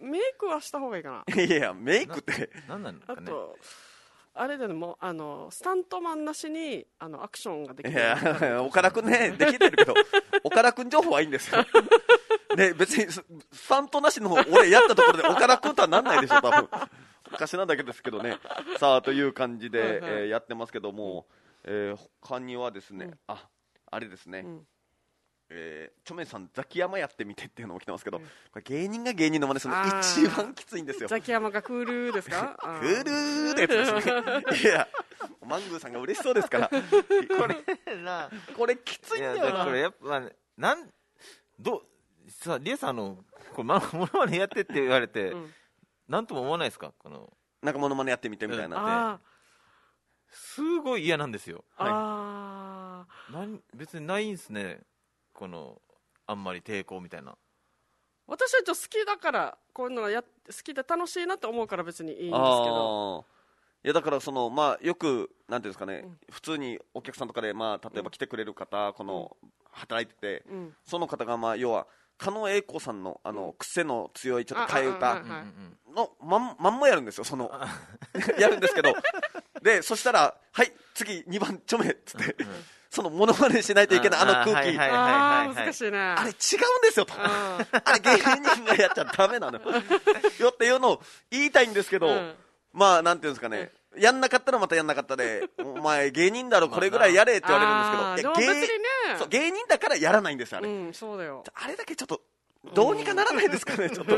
メイクはした方がいいかな。 いやいやメイクって何なんですかね。 あとあれでもあのスタントマンなしにあのアクションができる。 いや岡田君ねできてるけど岡田君情報はいいんですよね、別にスタントなしの俺やったところで岡田君とはなんないでしょ多分おかしなだけですけどね。さあという感じで、はいはいえー、やってますけども、えー、他にはですね、うん、ああれですね、うんえー、チョメさんザキヤマやってみてっていうのも来てますけど、うん、これ芸人が芸人の真似するの一番きついんですよ。 ザキヤマがクールですかクールーってやつですねいやマングーさんが嬉しそうですからこれなこれきついんだよな。 これやっぱなんどうさあリエさんあのこれモノマネやってって言われて、うん、なんとも思わないですか。このなんかモノマネやってみてみたいな、うん、 あすごい嫌なんですよ。 あなん別にないんですねこのあんまり抵抗みたいな。 私はちょっと好きだからこういうのがや好きで楽しいなと思うから別にいいんですけど。 いやだからそのまあよくなんていうんですかね、うん、普通にお客さんとかでまあ例えば来てくれる方、うん、この働いてて、うん、その方がまあ要は狩野英孝さんのあの癖の強いちょっと替え歌のまんまんまやるんですよそのやるんですけどでそしたらはい次にばんちょめっつってそのモノマネしないといけないあの空気あー難しいねあれ違うんですよとあれ芸人がやっちゃダメなのよっていうのを言いたいんですけど、うん、まあなんていうんですかね、うん、やんなかったらまたやんなかったでお前芸人だろこれぐらいやれって言われるんですけど、 いや別にねそう芸人だからやらないんですよあれ、 うん、そうだよあれだけちょっとどうにかならないですかねちょっと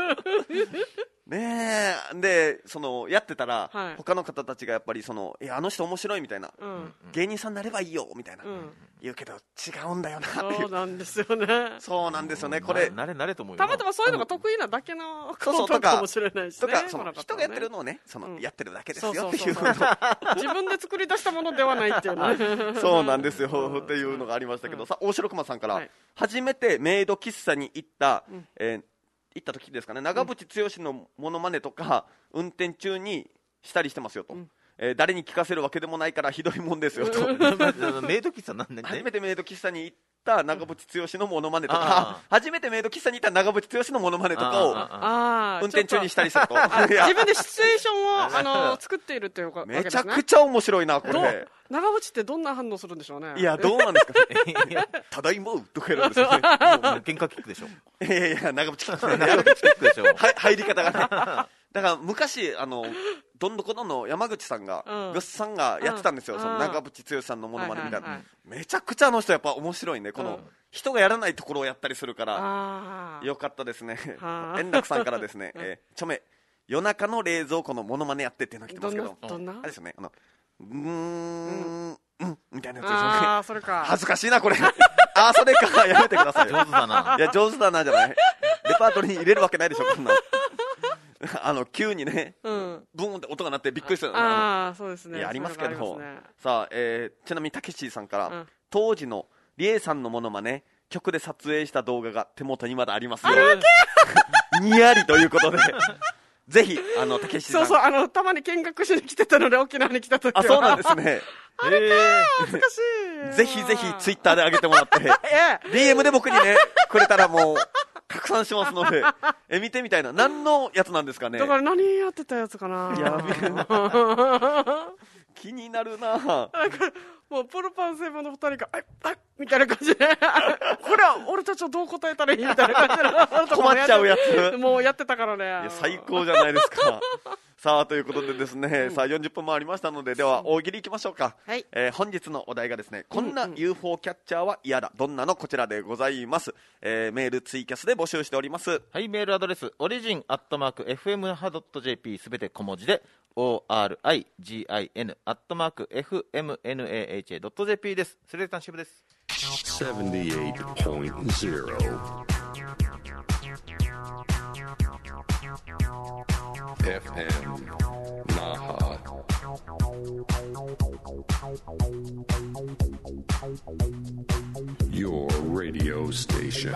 ねえでそのやってたら、はい、他の方たちがやっぱりそのいやあの人面白いみたいな、うん、芸人さんになればいいよみたいな、うん、言うけど違うんだよなっていうそうなんですよねそうなんですよねこれなれなれと思うよたまたまそういうのが得意なだけのことかもしれないしねとかその人がやってるのをねその、うん、やってるだけですよっていう自分で作り出したものではないっていうねそうなんですよっていうのがありましたけど、うん、さ大城熊さんから、はい、初めてメイド喫茶に行った、うんえー行った時ですかね長渕剛のモノマネとか、うん、運転中にしたりしてますよと、うんえー、誰に聞かせるわけでもないからひどいもんですよとメイド喫茶なんで、ね、 初めてメイド喫茶に行った長渕剛のモノマネとか初めてメイド喫茶に行った長渕剛のモノマネとかを運転中にしたりすると自分でシチュエーションをあの作っているっていうわけですね。 めちゃくちゃ面白いなこれ長渕ってどんな反応するんでしょうね。 いやどうなんですかただいまとかやるんですよね喧嘩キックでしょいやいや長渕キック長渕キックでしょは入り方がねだから昔あのどんどこどんの山口さんが、 うんぐっさんがやってたんですよ、 うんその長渕剛さんのものまねみたいな、 はいはいはいめちゃくちゃあの人やっぱ面白いね、この、 うん人がやらないところをやったりするからあーよかったですねはあ円楽さんからですね、えー、ちょめ夜中の冷蔵庫のモノマネやってっていうのが来てますけど、 どんなどんなあれですよね、あのうーんうんみたいなやつですよね。 ああそれか恥ずかしいなこれあーそれかやめてくださいよ上手だないや上手だなじゃないレパートリーに入れるわけないでしょこんなんあの急にね、 うん、 ブーンって音が鳴ってびっくりしたよね。 ああそうですね。 いやありますけど、 そういうのがありますね。 さあ、えー、ちなみにたけしさんから、 うん、 当時のリエさんのモノマネ曲で撮影した動画が手元にまだありますよにやりということでぜひあのたけしさんそうそうあのたまに見学しに来てたので沖縄に来た時はあそうなんですねあれか恥ずかしいぜひぜひツイッターで上げてもらってディーエム で僕にねくれたらもう拡散しますのでえ見てみたいな。何のやつなんですかね。 だから何やってたやつかな。 やべえな気になるな。 なんかもうポルパンセブンのふたりが「あいあい」みたいな感じでこれは俺たちはどう答えたらいいみたいな感じで困っちゃうやつもうやってたからね。いや最高じゃないですかさあということでですね、うん、さあよんじゅっぷんもありましたので、では大喜利いきましょうか、はい。えー、本日のお題がですね、こんな ユーフォー キャッチャーは嫌だ、どんなのこちらでございます、えー、メールツイキャスで募集しております。 はい、メールアドレスオリジンアットマーク エフエムナハドットジェーピー すべて小文字で オーアールアイジーアイエヌ アットマーク エフエムエヌエーエイチエー ドット ジェーピー です。スレータンシブです。 ななじゅうはちてんゼロ エフエム Naha Your radio station。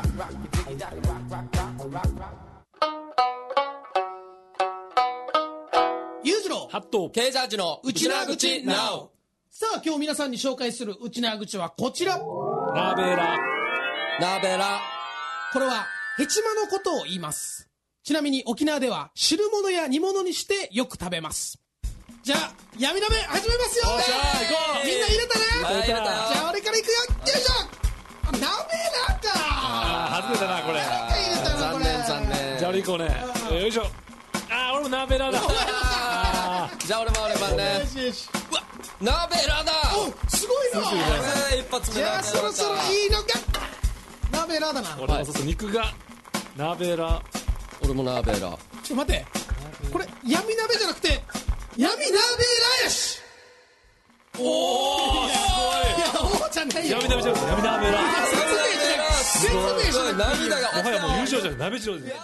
裕次郎ハットケージャージのうちなぐち ナウ。 さあ今日皆さんに紹介するうちなぐちはこちら。 ナベラナベラ、これはヘチマのことを言います。ちなみに沖縄では汁物や煮物にしてよく食べます。じゃあ闇鍋始めますよ。 おっしゃー行こう。 みんな入れたね。 はい入れたよ。 じゃあ俺から行くよ。よいしょ。鍋なんかあー外れたなこれ。 なんか入れたなこれ。 残念残念。じゃあ俺行こうね。よいしょ。あー俺もナベラだ。 じゃあ俺も俺もね。 よしよし。 うわナベラだ。 おすごいな。 一発目。 じゃあそろそろいいのか。ナベラだな。 俺もそうそう肉がナベラ。 俺もナベラ。 ちょっと待って、これ闇鍋じゃなくて闇鍋ラやし。おおすごい。いやおーじゃないよ。 闇鍋じゃなくて闇鍋ラ。 説明しない説明しない。 涙がもはやもう優勝じゃない鍋城です。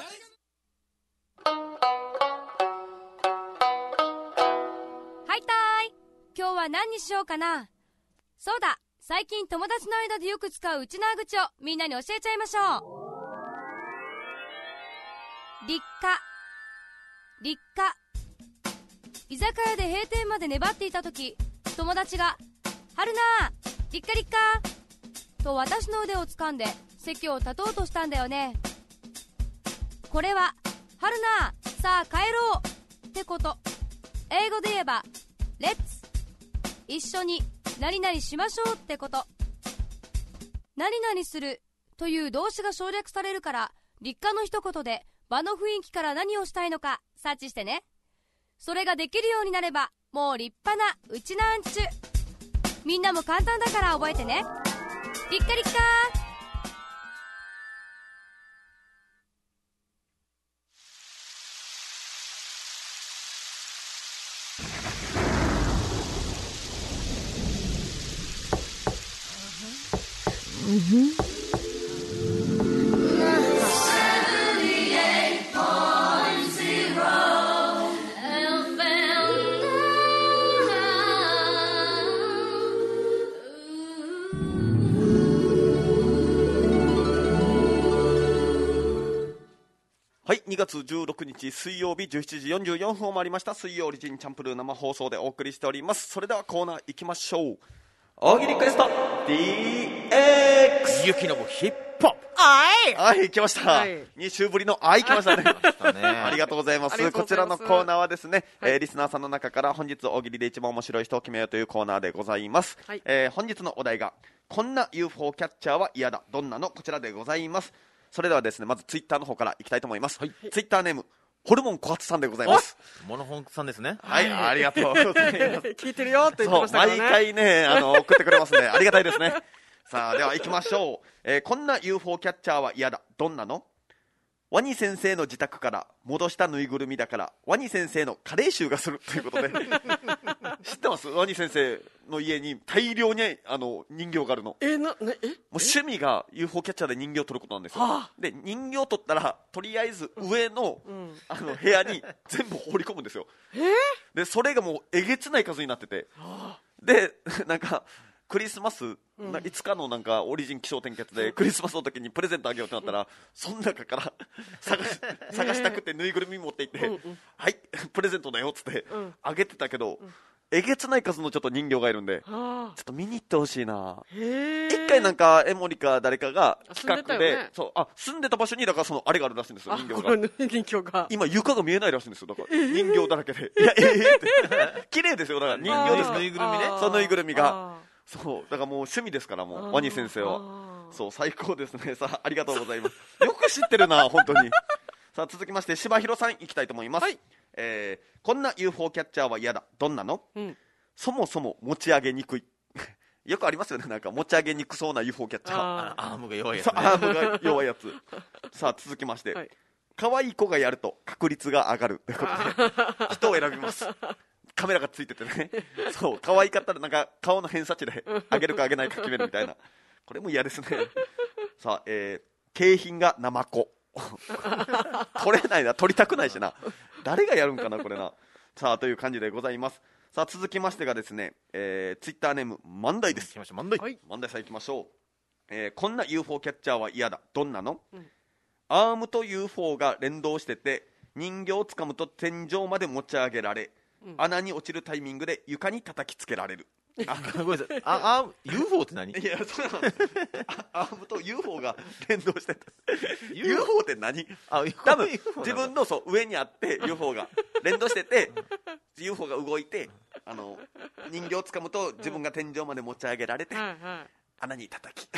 はいたい、今日は何にしようかな。そうだ、最近友達の間でよく使ううちなー口をみんなに教えちゃいましょう。立夏。立夏。居酒屋で閉店まで粘っていた時、友達が春菜立夏立夏と私の腕を掴んで席を立とうとしたんだよね。これは春菜さあ帰ろうってこと。英語で言えばレッツ、一緒に何々しましょうってこと。何々するという動詞が省略されるから、立夏の一言で場の雰囲気から何をしたいのか察知してね。それができるようになればもう立派なうちなんちゅ。みんなも簡単だから覚えてね。立夏立夏。 はい、にがつじゅうろくにち水曜日じゅうしちじよんじゅうよんぷんを回りました。水曜オリジンチャンプルー生放送でお送りしております。それではコーナー行きましょう。大喜利クエスト ディーエックスゆきのぶヒップホップ。 はい、来ました、はい、に週ぶりの愛来ましたねありがとうございます。こちらのコーナーはですね、はい、えー、リスナーさんの中から本日大喜利で一番面白い人を決めようというコーナーでございます、はい。えー、本日のお題がこんな ユーフォー キャッチャーは嫌だ、どんなのこちらでございます。それではですね、まずツイッターの方からいきたいと思います、はい。ツイッターネームホルモン小発さんでございます。 モノホンさんですね。 はい、ありがとうございます。 聞いてるよって言ってましたからね。 そう、毎回ね、あの、送ってくれますね。ありがたいですね。さあ、では行きましょう。えー、こんな ユーフォー キャッチャーは嫌だ。どんなの？ワニ先生の自宅から戻したぬいぐるみだからワニ先生のカレー臭がするということで知ってます？ワニ先生の家に大量にあの人形があるの。 えなねえもう趣味が ユーフォー キャッチャーで人形を取ることなんですよ、はあ、で人形を取ったらとりあえず上の、うん、あの部屋に全部放り込むんですよ。 えでそれがもうえげつない数になってて、はあ、でなんかクリスマス、うん、いつかのなんかオリジン起承転結でクリスマスの時にプレゼントあげようってなったら、うん、その中から探し、探したくてぬいぐるみ持って行って、うんうん、はいプレゼントだよっつってあげてたけど、うん、えげつない数のちょっと人形がいるんで、うん、ちょっと見に行ってほしいな。一回なんか江森か誰かが企画で、ね、そうあ住んでた場所にだからそのあれがあるらしいんですよ。人形が人形が今床が見えないらしいんですよ。だから人形だらけでいやえーって綺麗ですよ。だから人形です。ぬいぐるみね。そのぬいぐるみがそうだからもう趣味ですからもうワニ先生はそう最高ですね。さあありがとうございます。よく知ってるな本当に。さあ続きまして柴弘さんいきたいと思います、はい。えー、こんな ユーフォー キャッチャーは嫌だ。どんなの？うん、そもそも持ち上げにくいよくありますよね。なんか持ち上げにくそうな ユーフォー キャッチャー。 あアームが弱いやつ、ね、 アームが弱いやつさあ続きまして、はい、可愛い子がやると確率が上がるということで人を選びますカメラがついててねそう可愛かったらなんか顔の偏差値で上げるか上げないか決めるみたいなこれも嫌ですね。さあ、えー、景品がナマコ取れないな、取りたくないしな誰がやるんかなこれな。さあという感じでございます。さあ続きましてがですね、えー、ツイッターネーム万代です。 万代、 はい、万代さんいきましょう。えー、こんな ユーフォー キャッチャーは嫌だ。どんなの？うん、アームと ユーフォー が連動してて人形をつかむと天井まで持ち上げられ、うん、穴に落ちるタイミングで床に叩きつけられる。 あごめんなさい。ああ ユーフォー って何？ いやそうなのアームと ユーフォー が連動しててユーフォー って何？あ多分自分のそう上にあって ユーフォー が連動しててユーフォー が動いてあの人形をつかむと自分が天井まで持ち上げられて、うん、穴に叩き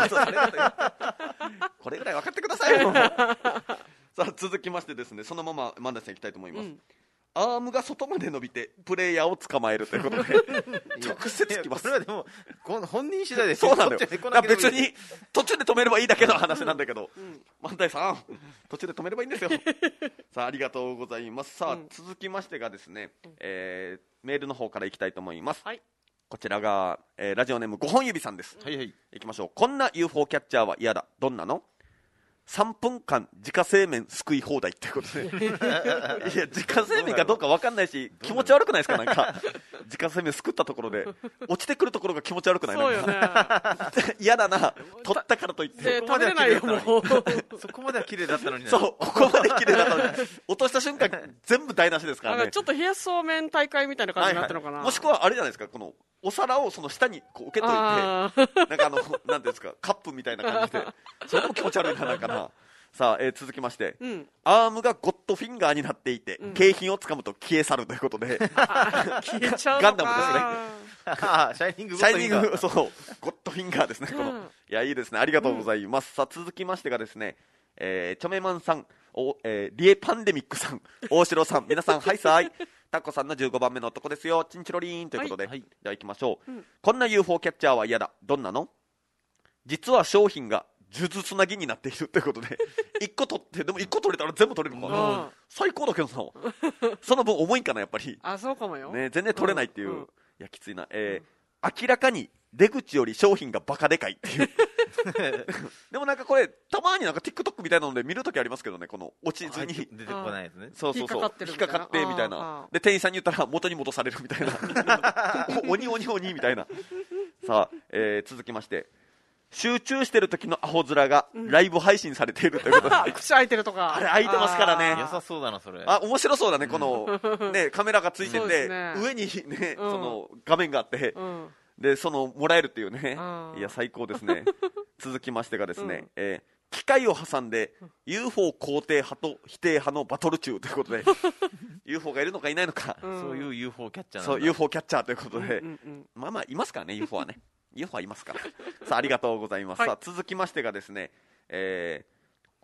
これぐらい分かってくださいよさあ続きましてですね、そのまま万田さんいきたいと思います、うん。アームが外まで伸びてプレイヤーを捕まえるということで直接つきます。 それはでもこの本人次第でそうなんだよ。別に途中で止めればいいだけの話なんだけど、うん、万代さん途中で止めればいいんですよさあありがとうございます。さあ、うん、続きましてがですね、えー、メールの方からいきたいと思います、はい。こちらが、えー、ラジオネームごほん指さんです、はいはい。いきましょう。こんな ユーフォー キャッチャーは嫌だ。どんなの？さんぷんかん自家製麺すくい放題ってことでいや自家製麺かどうか分かんないし気持ち悪くないですか？なんか自家製麺すくったところで落ちてくるところが気持ち悪くない？そうよね嫌だな。取ったからといって食べれないよもうそこまでは綺麗だったのにね。 そうここまで綺麗だったのに落とした瞬間全部台無しですからね。 ちょっと冷やしそうめん大会みたいな感じになってるのかな、はいはい、 もしくはあれじゃないですか、このお皿をその下にこう受けといてなんかあのなんていうんですかカップみたいな感じでそれも気持ち悪いななんかなさあ、えー、続きまして、うん、アームがゴッドフィンガーになっていて、うん、景品をつかむと消え去るということで消えちゃうのかガンダムですねシャイニングゴッドフィンガーそうゴッドフィンガーですね、うん、このいやいいですね、ありがとうございます、うん、さあ続きましてがですね、えー、チョメマンさんお、えー、リエパンデミックさん大城さん皆さんはいさいタコさんのじゅうごばんめの男ですよチンチロリーンということで、はい、では行きましょう、うん、こんな ユーフォー キャッチャーは嫌だ。どんなの？実は商品が数珠つなぎになっているということでいっこ取ってでもいっこ取れたら全部取れるのかな、うん、最高だけどさその分重いんかなやっぱり。 あそうかもよ、 ね、全然取れないっていう、うんうん、いやきついな、えーうん、明らかに出口より商品がバカでかいっていうでもなんかこれたまになんか TikTok みたいなので見るときありますけどね、この落ちずに出てこないですね。 そうそうそう引っかかってみたいなで店員さんに言ったら元に戻されるみたいな鬼鬼鬼みたいなさあ、えー、続きまして集中してる時のアホ面がライブ配信されているということで、 うん、口開いてるとかあれ開いてますからね。 良さそうだなそれ。 あ面白そうだねこのねカメラがついてて、ね、上にね、うん、その画面があって、うん、でそのもらえるっていうね、うん、いや最高ですね続きましてがですね、うんえー、機械を挟んで ユーフォー 肯定派と否定派のバトル中ということでユーフォー がいるのかいないのか、 うん、そういう ユーフォー キャッチャーそう ユーフォー キャッチャーということで、うんうんうん、まあまあいますからね ユーフォー はねユーフォー はいますからさあありがとうございます、はい、さあ続きましてがですね、えー、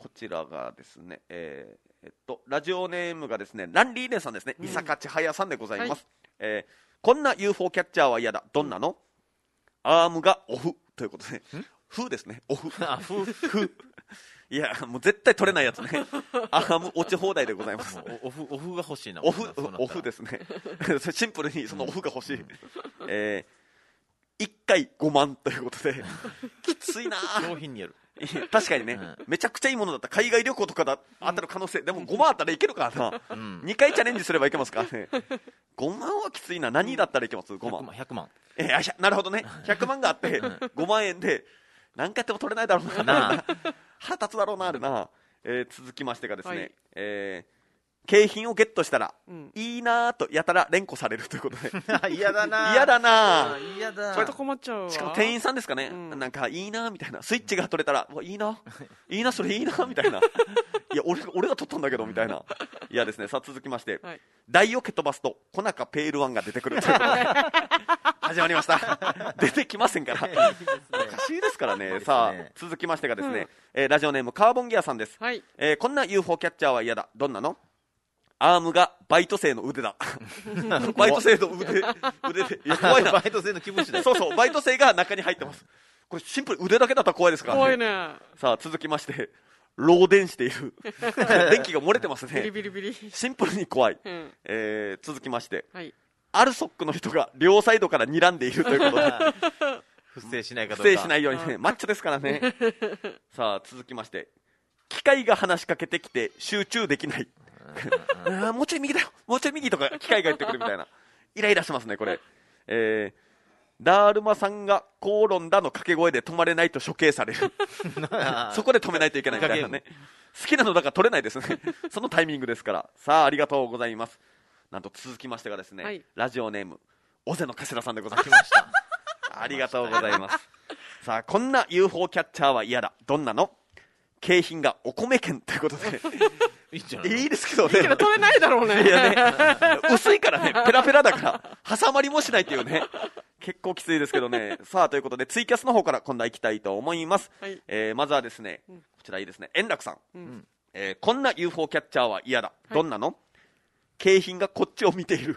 こちらがですね、えーえっと、ラジオネームがですねランリーネさんですね、伊坂千早さんでございます、はい。えー、こんな ユーフォー キャッチャーは嫌だ、どんなの？アームがオフということで、フですね、オフ。あ、フフいや、もう絶対取れないやつね。アーム落ち放題でございます。 オフ、オフが欲しいな。 オフ、オフですね。シンプルにそのオフが欲しい。うん、えー、いっかいごまんということで、きついな。 商品による。 確かにね、うん、めちゃくちゃいいものだったら海外旅行とかだ当たる可能性、うん、でもごまんあったらいけるかな、うん、にかいチャレンジすればいけますからね。ごまんはきついな。何だったらいけます？ごまん。 ひゃくまん。 えー、なるほどね。ひゃくまんがあってごまんえんで何回やっても取れないだろうな。腹立つだろうな、あるな。えー、続きましてがですね、はい、えー景品をゲットしたら、うん、いいなーとやたら連呼されるということで嫌だな嫌だな嫌だ。それと困っちゃうわ。 しかも店員さんですかね、うん、なんかいいなみたいな、スイッチが取れたら、うわいいないいな、それいいなみたいな、いや 俺, 俺が取ったんだけどみたいな。嫌ですね。さあ続きまして、はい、台を蹴飛ばすとコナカペールワンが出てくるということで始まりました出てきませんからおかしいですからね。さあ続きましてがですね、うんえー、ラジオネームカーボンギアさんです、はいえー、こんな ユーフォー キャッチャーは嫌だ、どんなの？アームがバイト生の腕だバイト生の腕腕で、いや怖いな。 バイト生の気持ちだよ。 そうそう、バイト生が中に入ってます。これシンプル腕だけだったら怖いですからね。 怖いね。 さあ続きまして、漏電している電気が漏れてますね。 ビリビリビリ。 シンプルに怖い、うんえー、続きまして、はい、アルソックの人が両サイドから睨んでいるということで不正しないかどうか、 不正しないようにね、マッチョですからねさあ続きまして、機械が話しかけてきて集中できないあもうちょい右だよ、もうちょい右とか機械が言ってくるみたいな。イライラしますねこれ。えー、ダールマさんが口論だの掛け声で止まれないと処刑されるそこで止めないといけないみたいなね。好きなのだから取れないですねそのタイミングですから。さあありがとうございます。なんと続きましてがですね、はい、ラジオネーム尾瀬の頭さんでございましたありがとうございます。さあこんな ユーフォー キャッチャーは嫌だ、どんなの？景品がお米券ということでいいんじゃない？いいですけどね。いいけど取れないだろうね。 いやね、薄いからね、ペラペラだから挟まりもしないっていうね、結構きついですけどね。さあということでツイキャスの方から今度は行きたいと思います、はいえー、まずはですね、こちらいいですね、円楽さん、うんえー、こんな ユーフォー キャッチャーは嫌だ、どんなの？はい、景品がこっちを見ている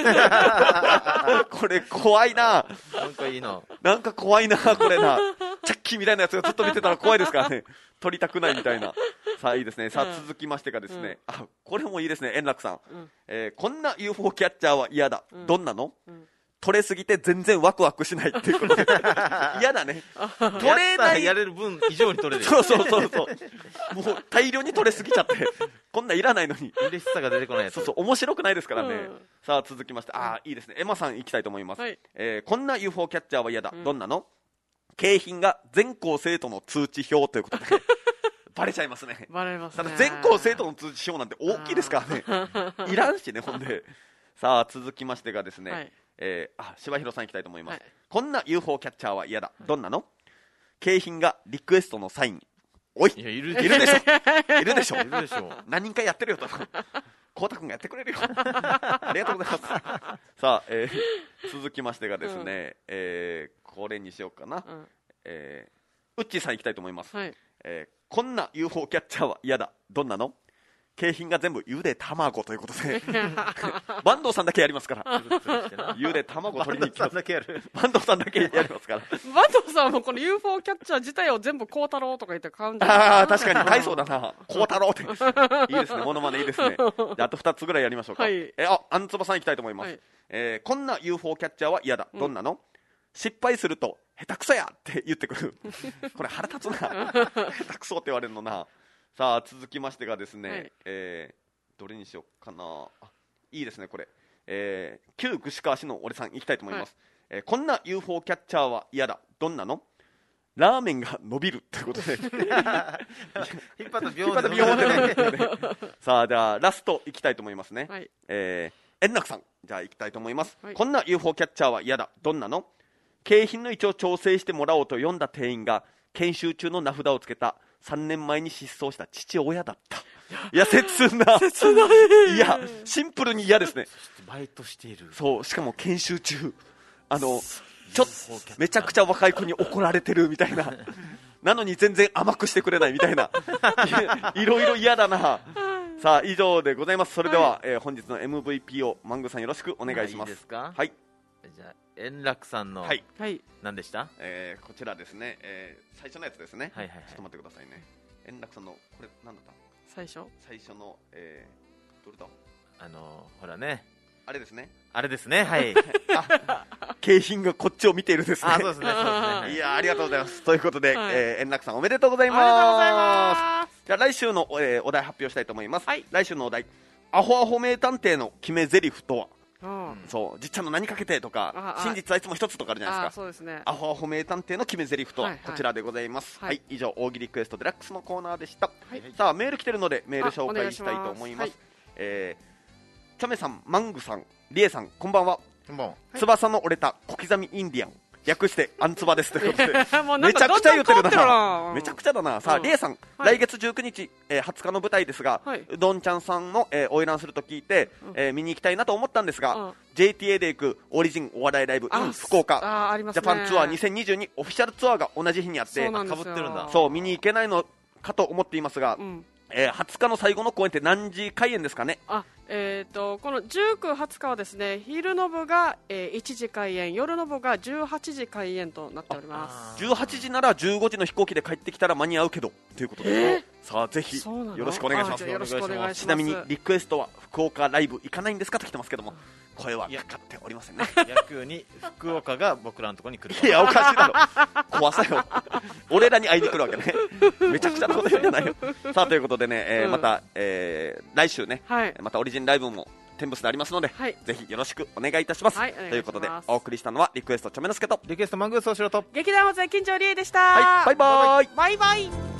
これ怖いな。 なんかいいな、 なんか怖いなこれな。チャッキーみたいなやつがずっと見てたら怖いですからね取りたくないみたいな。さあいいですね。さあ続きましてがですね、うん、あこれもいいですね、円楽さん、うんえー、こんな ユーフォー キャッチャーは嫌だ、うん、どんなの？うん取れすぎて全然ワクワクしないっていうことで嫌だね。 取れない、やれる分以上に取れるそうそうそうそうもう大量に取れすぎちゃってこんなんいらないのに嬉しさが出てこないやつ。 そうそう面白くないですからね、うん、さあ続きまして、あいいですね、エマさんいきたいと思います、はいえー、こんな ユーフォー キャッチャーは嫌だ、うん、どんなの？景品が全校生徒の通知表ということでバレちゃいますね。 バレますね。 ただ全校生徒の通知表なんて大きいですからねいらんしねほんで。さあ続きましてがですね、はいえー、あ柴弘さんいきたいと思います、はい、こんな ユーフォー キャッチャーは嫌だ、どんなの？景品がリクエストのサイン。おい、 いやいるいるでしょいるでしょいるでしょ何人かやってるよとコウタ君がやってくれるよありがとうございますさあ、えー、続きましてがですね、うんえー、これにしようかな、うんえー、ウッチーさんいきたいと思います、はいえー、こんな ユーフォー キャッチャーは嫌だ、どんなの？景品が全部ゆで卵ということで坂東さんだけやりますからゆで卵取りに行きます。坂東さんだけやりますから坂東さんもこの ユーフォー キャッチャー自体を全部孝太郎とか言って買うんじゃない？ ああ確かに買いそうだな孝太郎っていいですね、モノマネいいですね。あとふたつぐらいやりましょうか、はい、えああんつばさんいきたいと思います、はいえー、こんな ユーフォー キャッチャーは嫌だ、どんなの？うん、失敗すると下手くそやって言ってくるこれ腹立つな下手くそって言われるのな。さあ続きましてがですね、はいえー、どれにしようかなあ。いいですねこれ、えー、旧串川市の俺さんいきたいと思います、はいえー、こんな ユーフォー キャッチャーは嫌だ、どんなの？ラーメンが伸びるということで引っ張ったビヨーンで、 ね、さあではラストいきたいと思いますね、はいえー、円楽さんじゃあいきたいと思います、はい、こんな ユーフォー キャッチャーは嫌だ、どんなの？景品の位置を調整してもらおうと読んだ店員が研修中の名札をつけたさんねんまえに失踪した父親だった。いや切な切ないいやシンプルに嫌ですね。 そしてバイトしている。 そうしかも研修中あのちょっとめちゃくちゃ若い子に怒られてるみたいななのに全然甘くしてくれないみたいな。いろいろ嫌だな。さあ以上でございます。それでは、はい、えー、本日の エムブイピー をマングさんよろしくお願いします。 いいですか。 はい。 じゃあ円楽さんの、 はい、 何でした、 えー、こちらですね、えー、最初のやつですね、 はいはいはい、 ちょっと待ってくださいね。円楽さんのこれ何だった最初最初の、えー、どれだあのー、ほらね、 あれですね、 あれですね、はい。 あ、景品がこっちを見ているですね。 あ、そうですね、そうですね。 いや、ありがとうございます。ということで、はい、えー、円楽さんおめでとうございます。 ありがとうございます。 じゃあ来週の、えー、お題発表したいと思います。 はい、 来週のお題、アホアホ名探偵の決め台詞とは。 うん、 そう、じっちゃんの何かけてとか、真実はいつも一つとかあるじゃないですか。 そうですね。 アホアホ名探偵の決め台詞とは、はいはい、こちらでございます。はい、はい、以上大喜利クエストデラックスのコーナーでした。はい、さあメール来てるのでメール紹介したいと思います。えー、チャメさん、マングさん、リエさん、こんばんは。 こんばんは。 翼の折れた小刻みインディアン、略してアンツバですということでめちゃくちゃ言ってるな。めちゃくちゃだな。さあ、うん、リエさん、はい、来月じゅうくにち、えー、はつかの舞台ですが、はい、うどんちゃんさんの、えー、応援すると聞いて、うん、えー、見に行きたいなと思ったんですが、うん、ジェイティーエー で行くオリジンお笑いライブ in 福岡、 あ、ね、 ジャパンツアーにせんにじゅうにオフィシャルツアーが同じ日にあって、 かぶってるんだ。 そう、見に行けないのかと思っていますが、うん、えー、はつかの最後の公演って何時開演ですかね。 あ、えー、とこのじゅうく、はつかはですね、昼の部が、えー、いちじ開演、夜の部がじゅうはちじ開演となっております。 じゅうはちじならじゅうごじの飛行機で帰ってきたら間に合うけどということで、えー、さあぜひよろしくお願いします。 よろしくお願いします。 ちなみにリクエストは福岡ライブ行かないんですかと来てますけども、声はかかっておりませんね。 逆に福岡が僕らのところに来るか。 いや、おかしいだろ、怖さよ。俺らに会いに来るわけね。めちゃくちゃなこと言うんじゃないよ。さあということでね、えー、また、えー、来週ね、はい、またオリジンライブもテンブスでありますので、はい、ぜひよろしくお願いいたします。はい、ということでお送りしたのはリクエストチョメノスケとリクエストマングースおしろと劇団松江金城理恵でした。 はい、バイバイ。 バイバイ。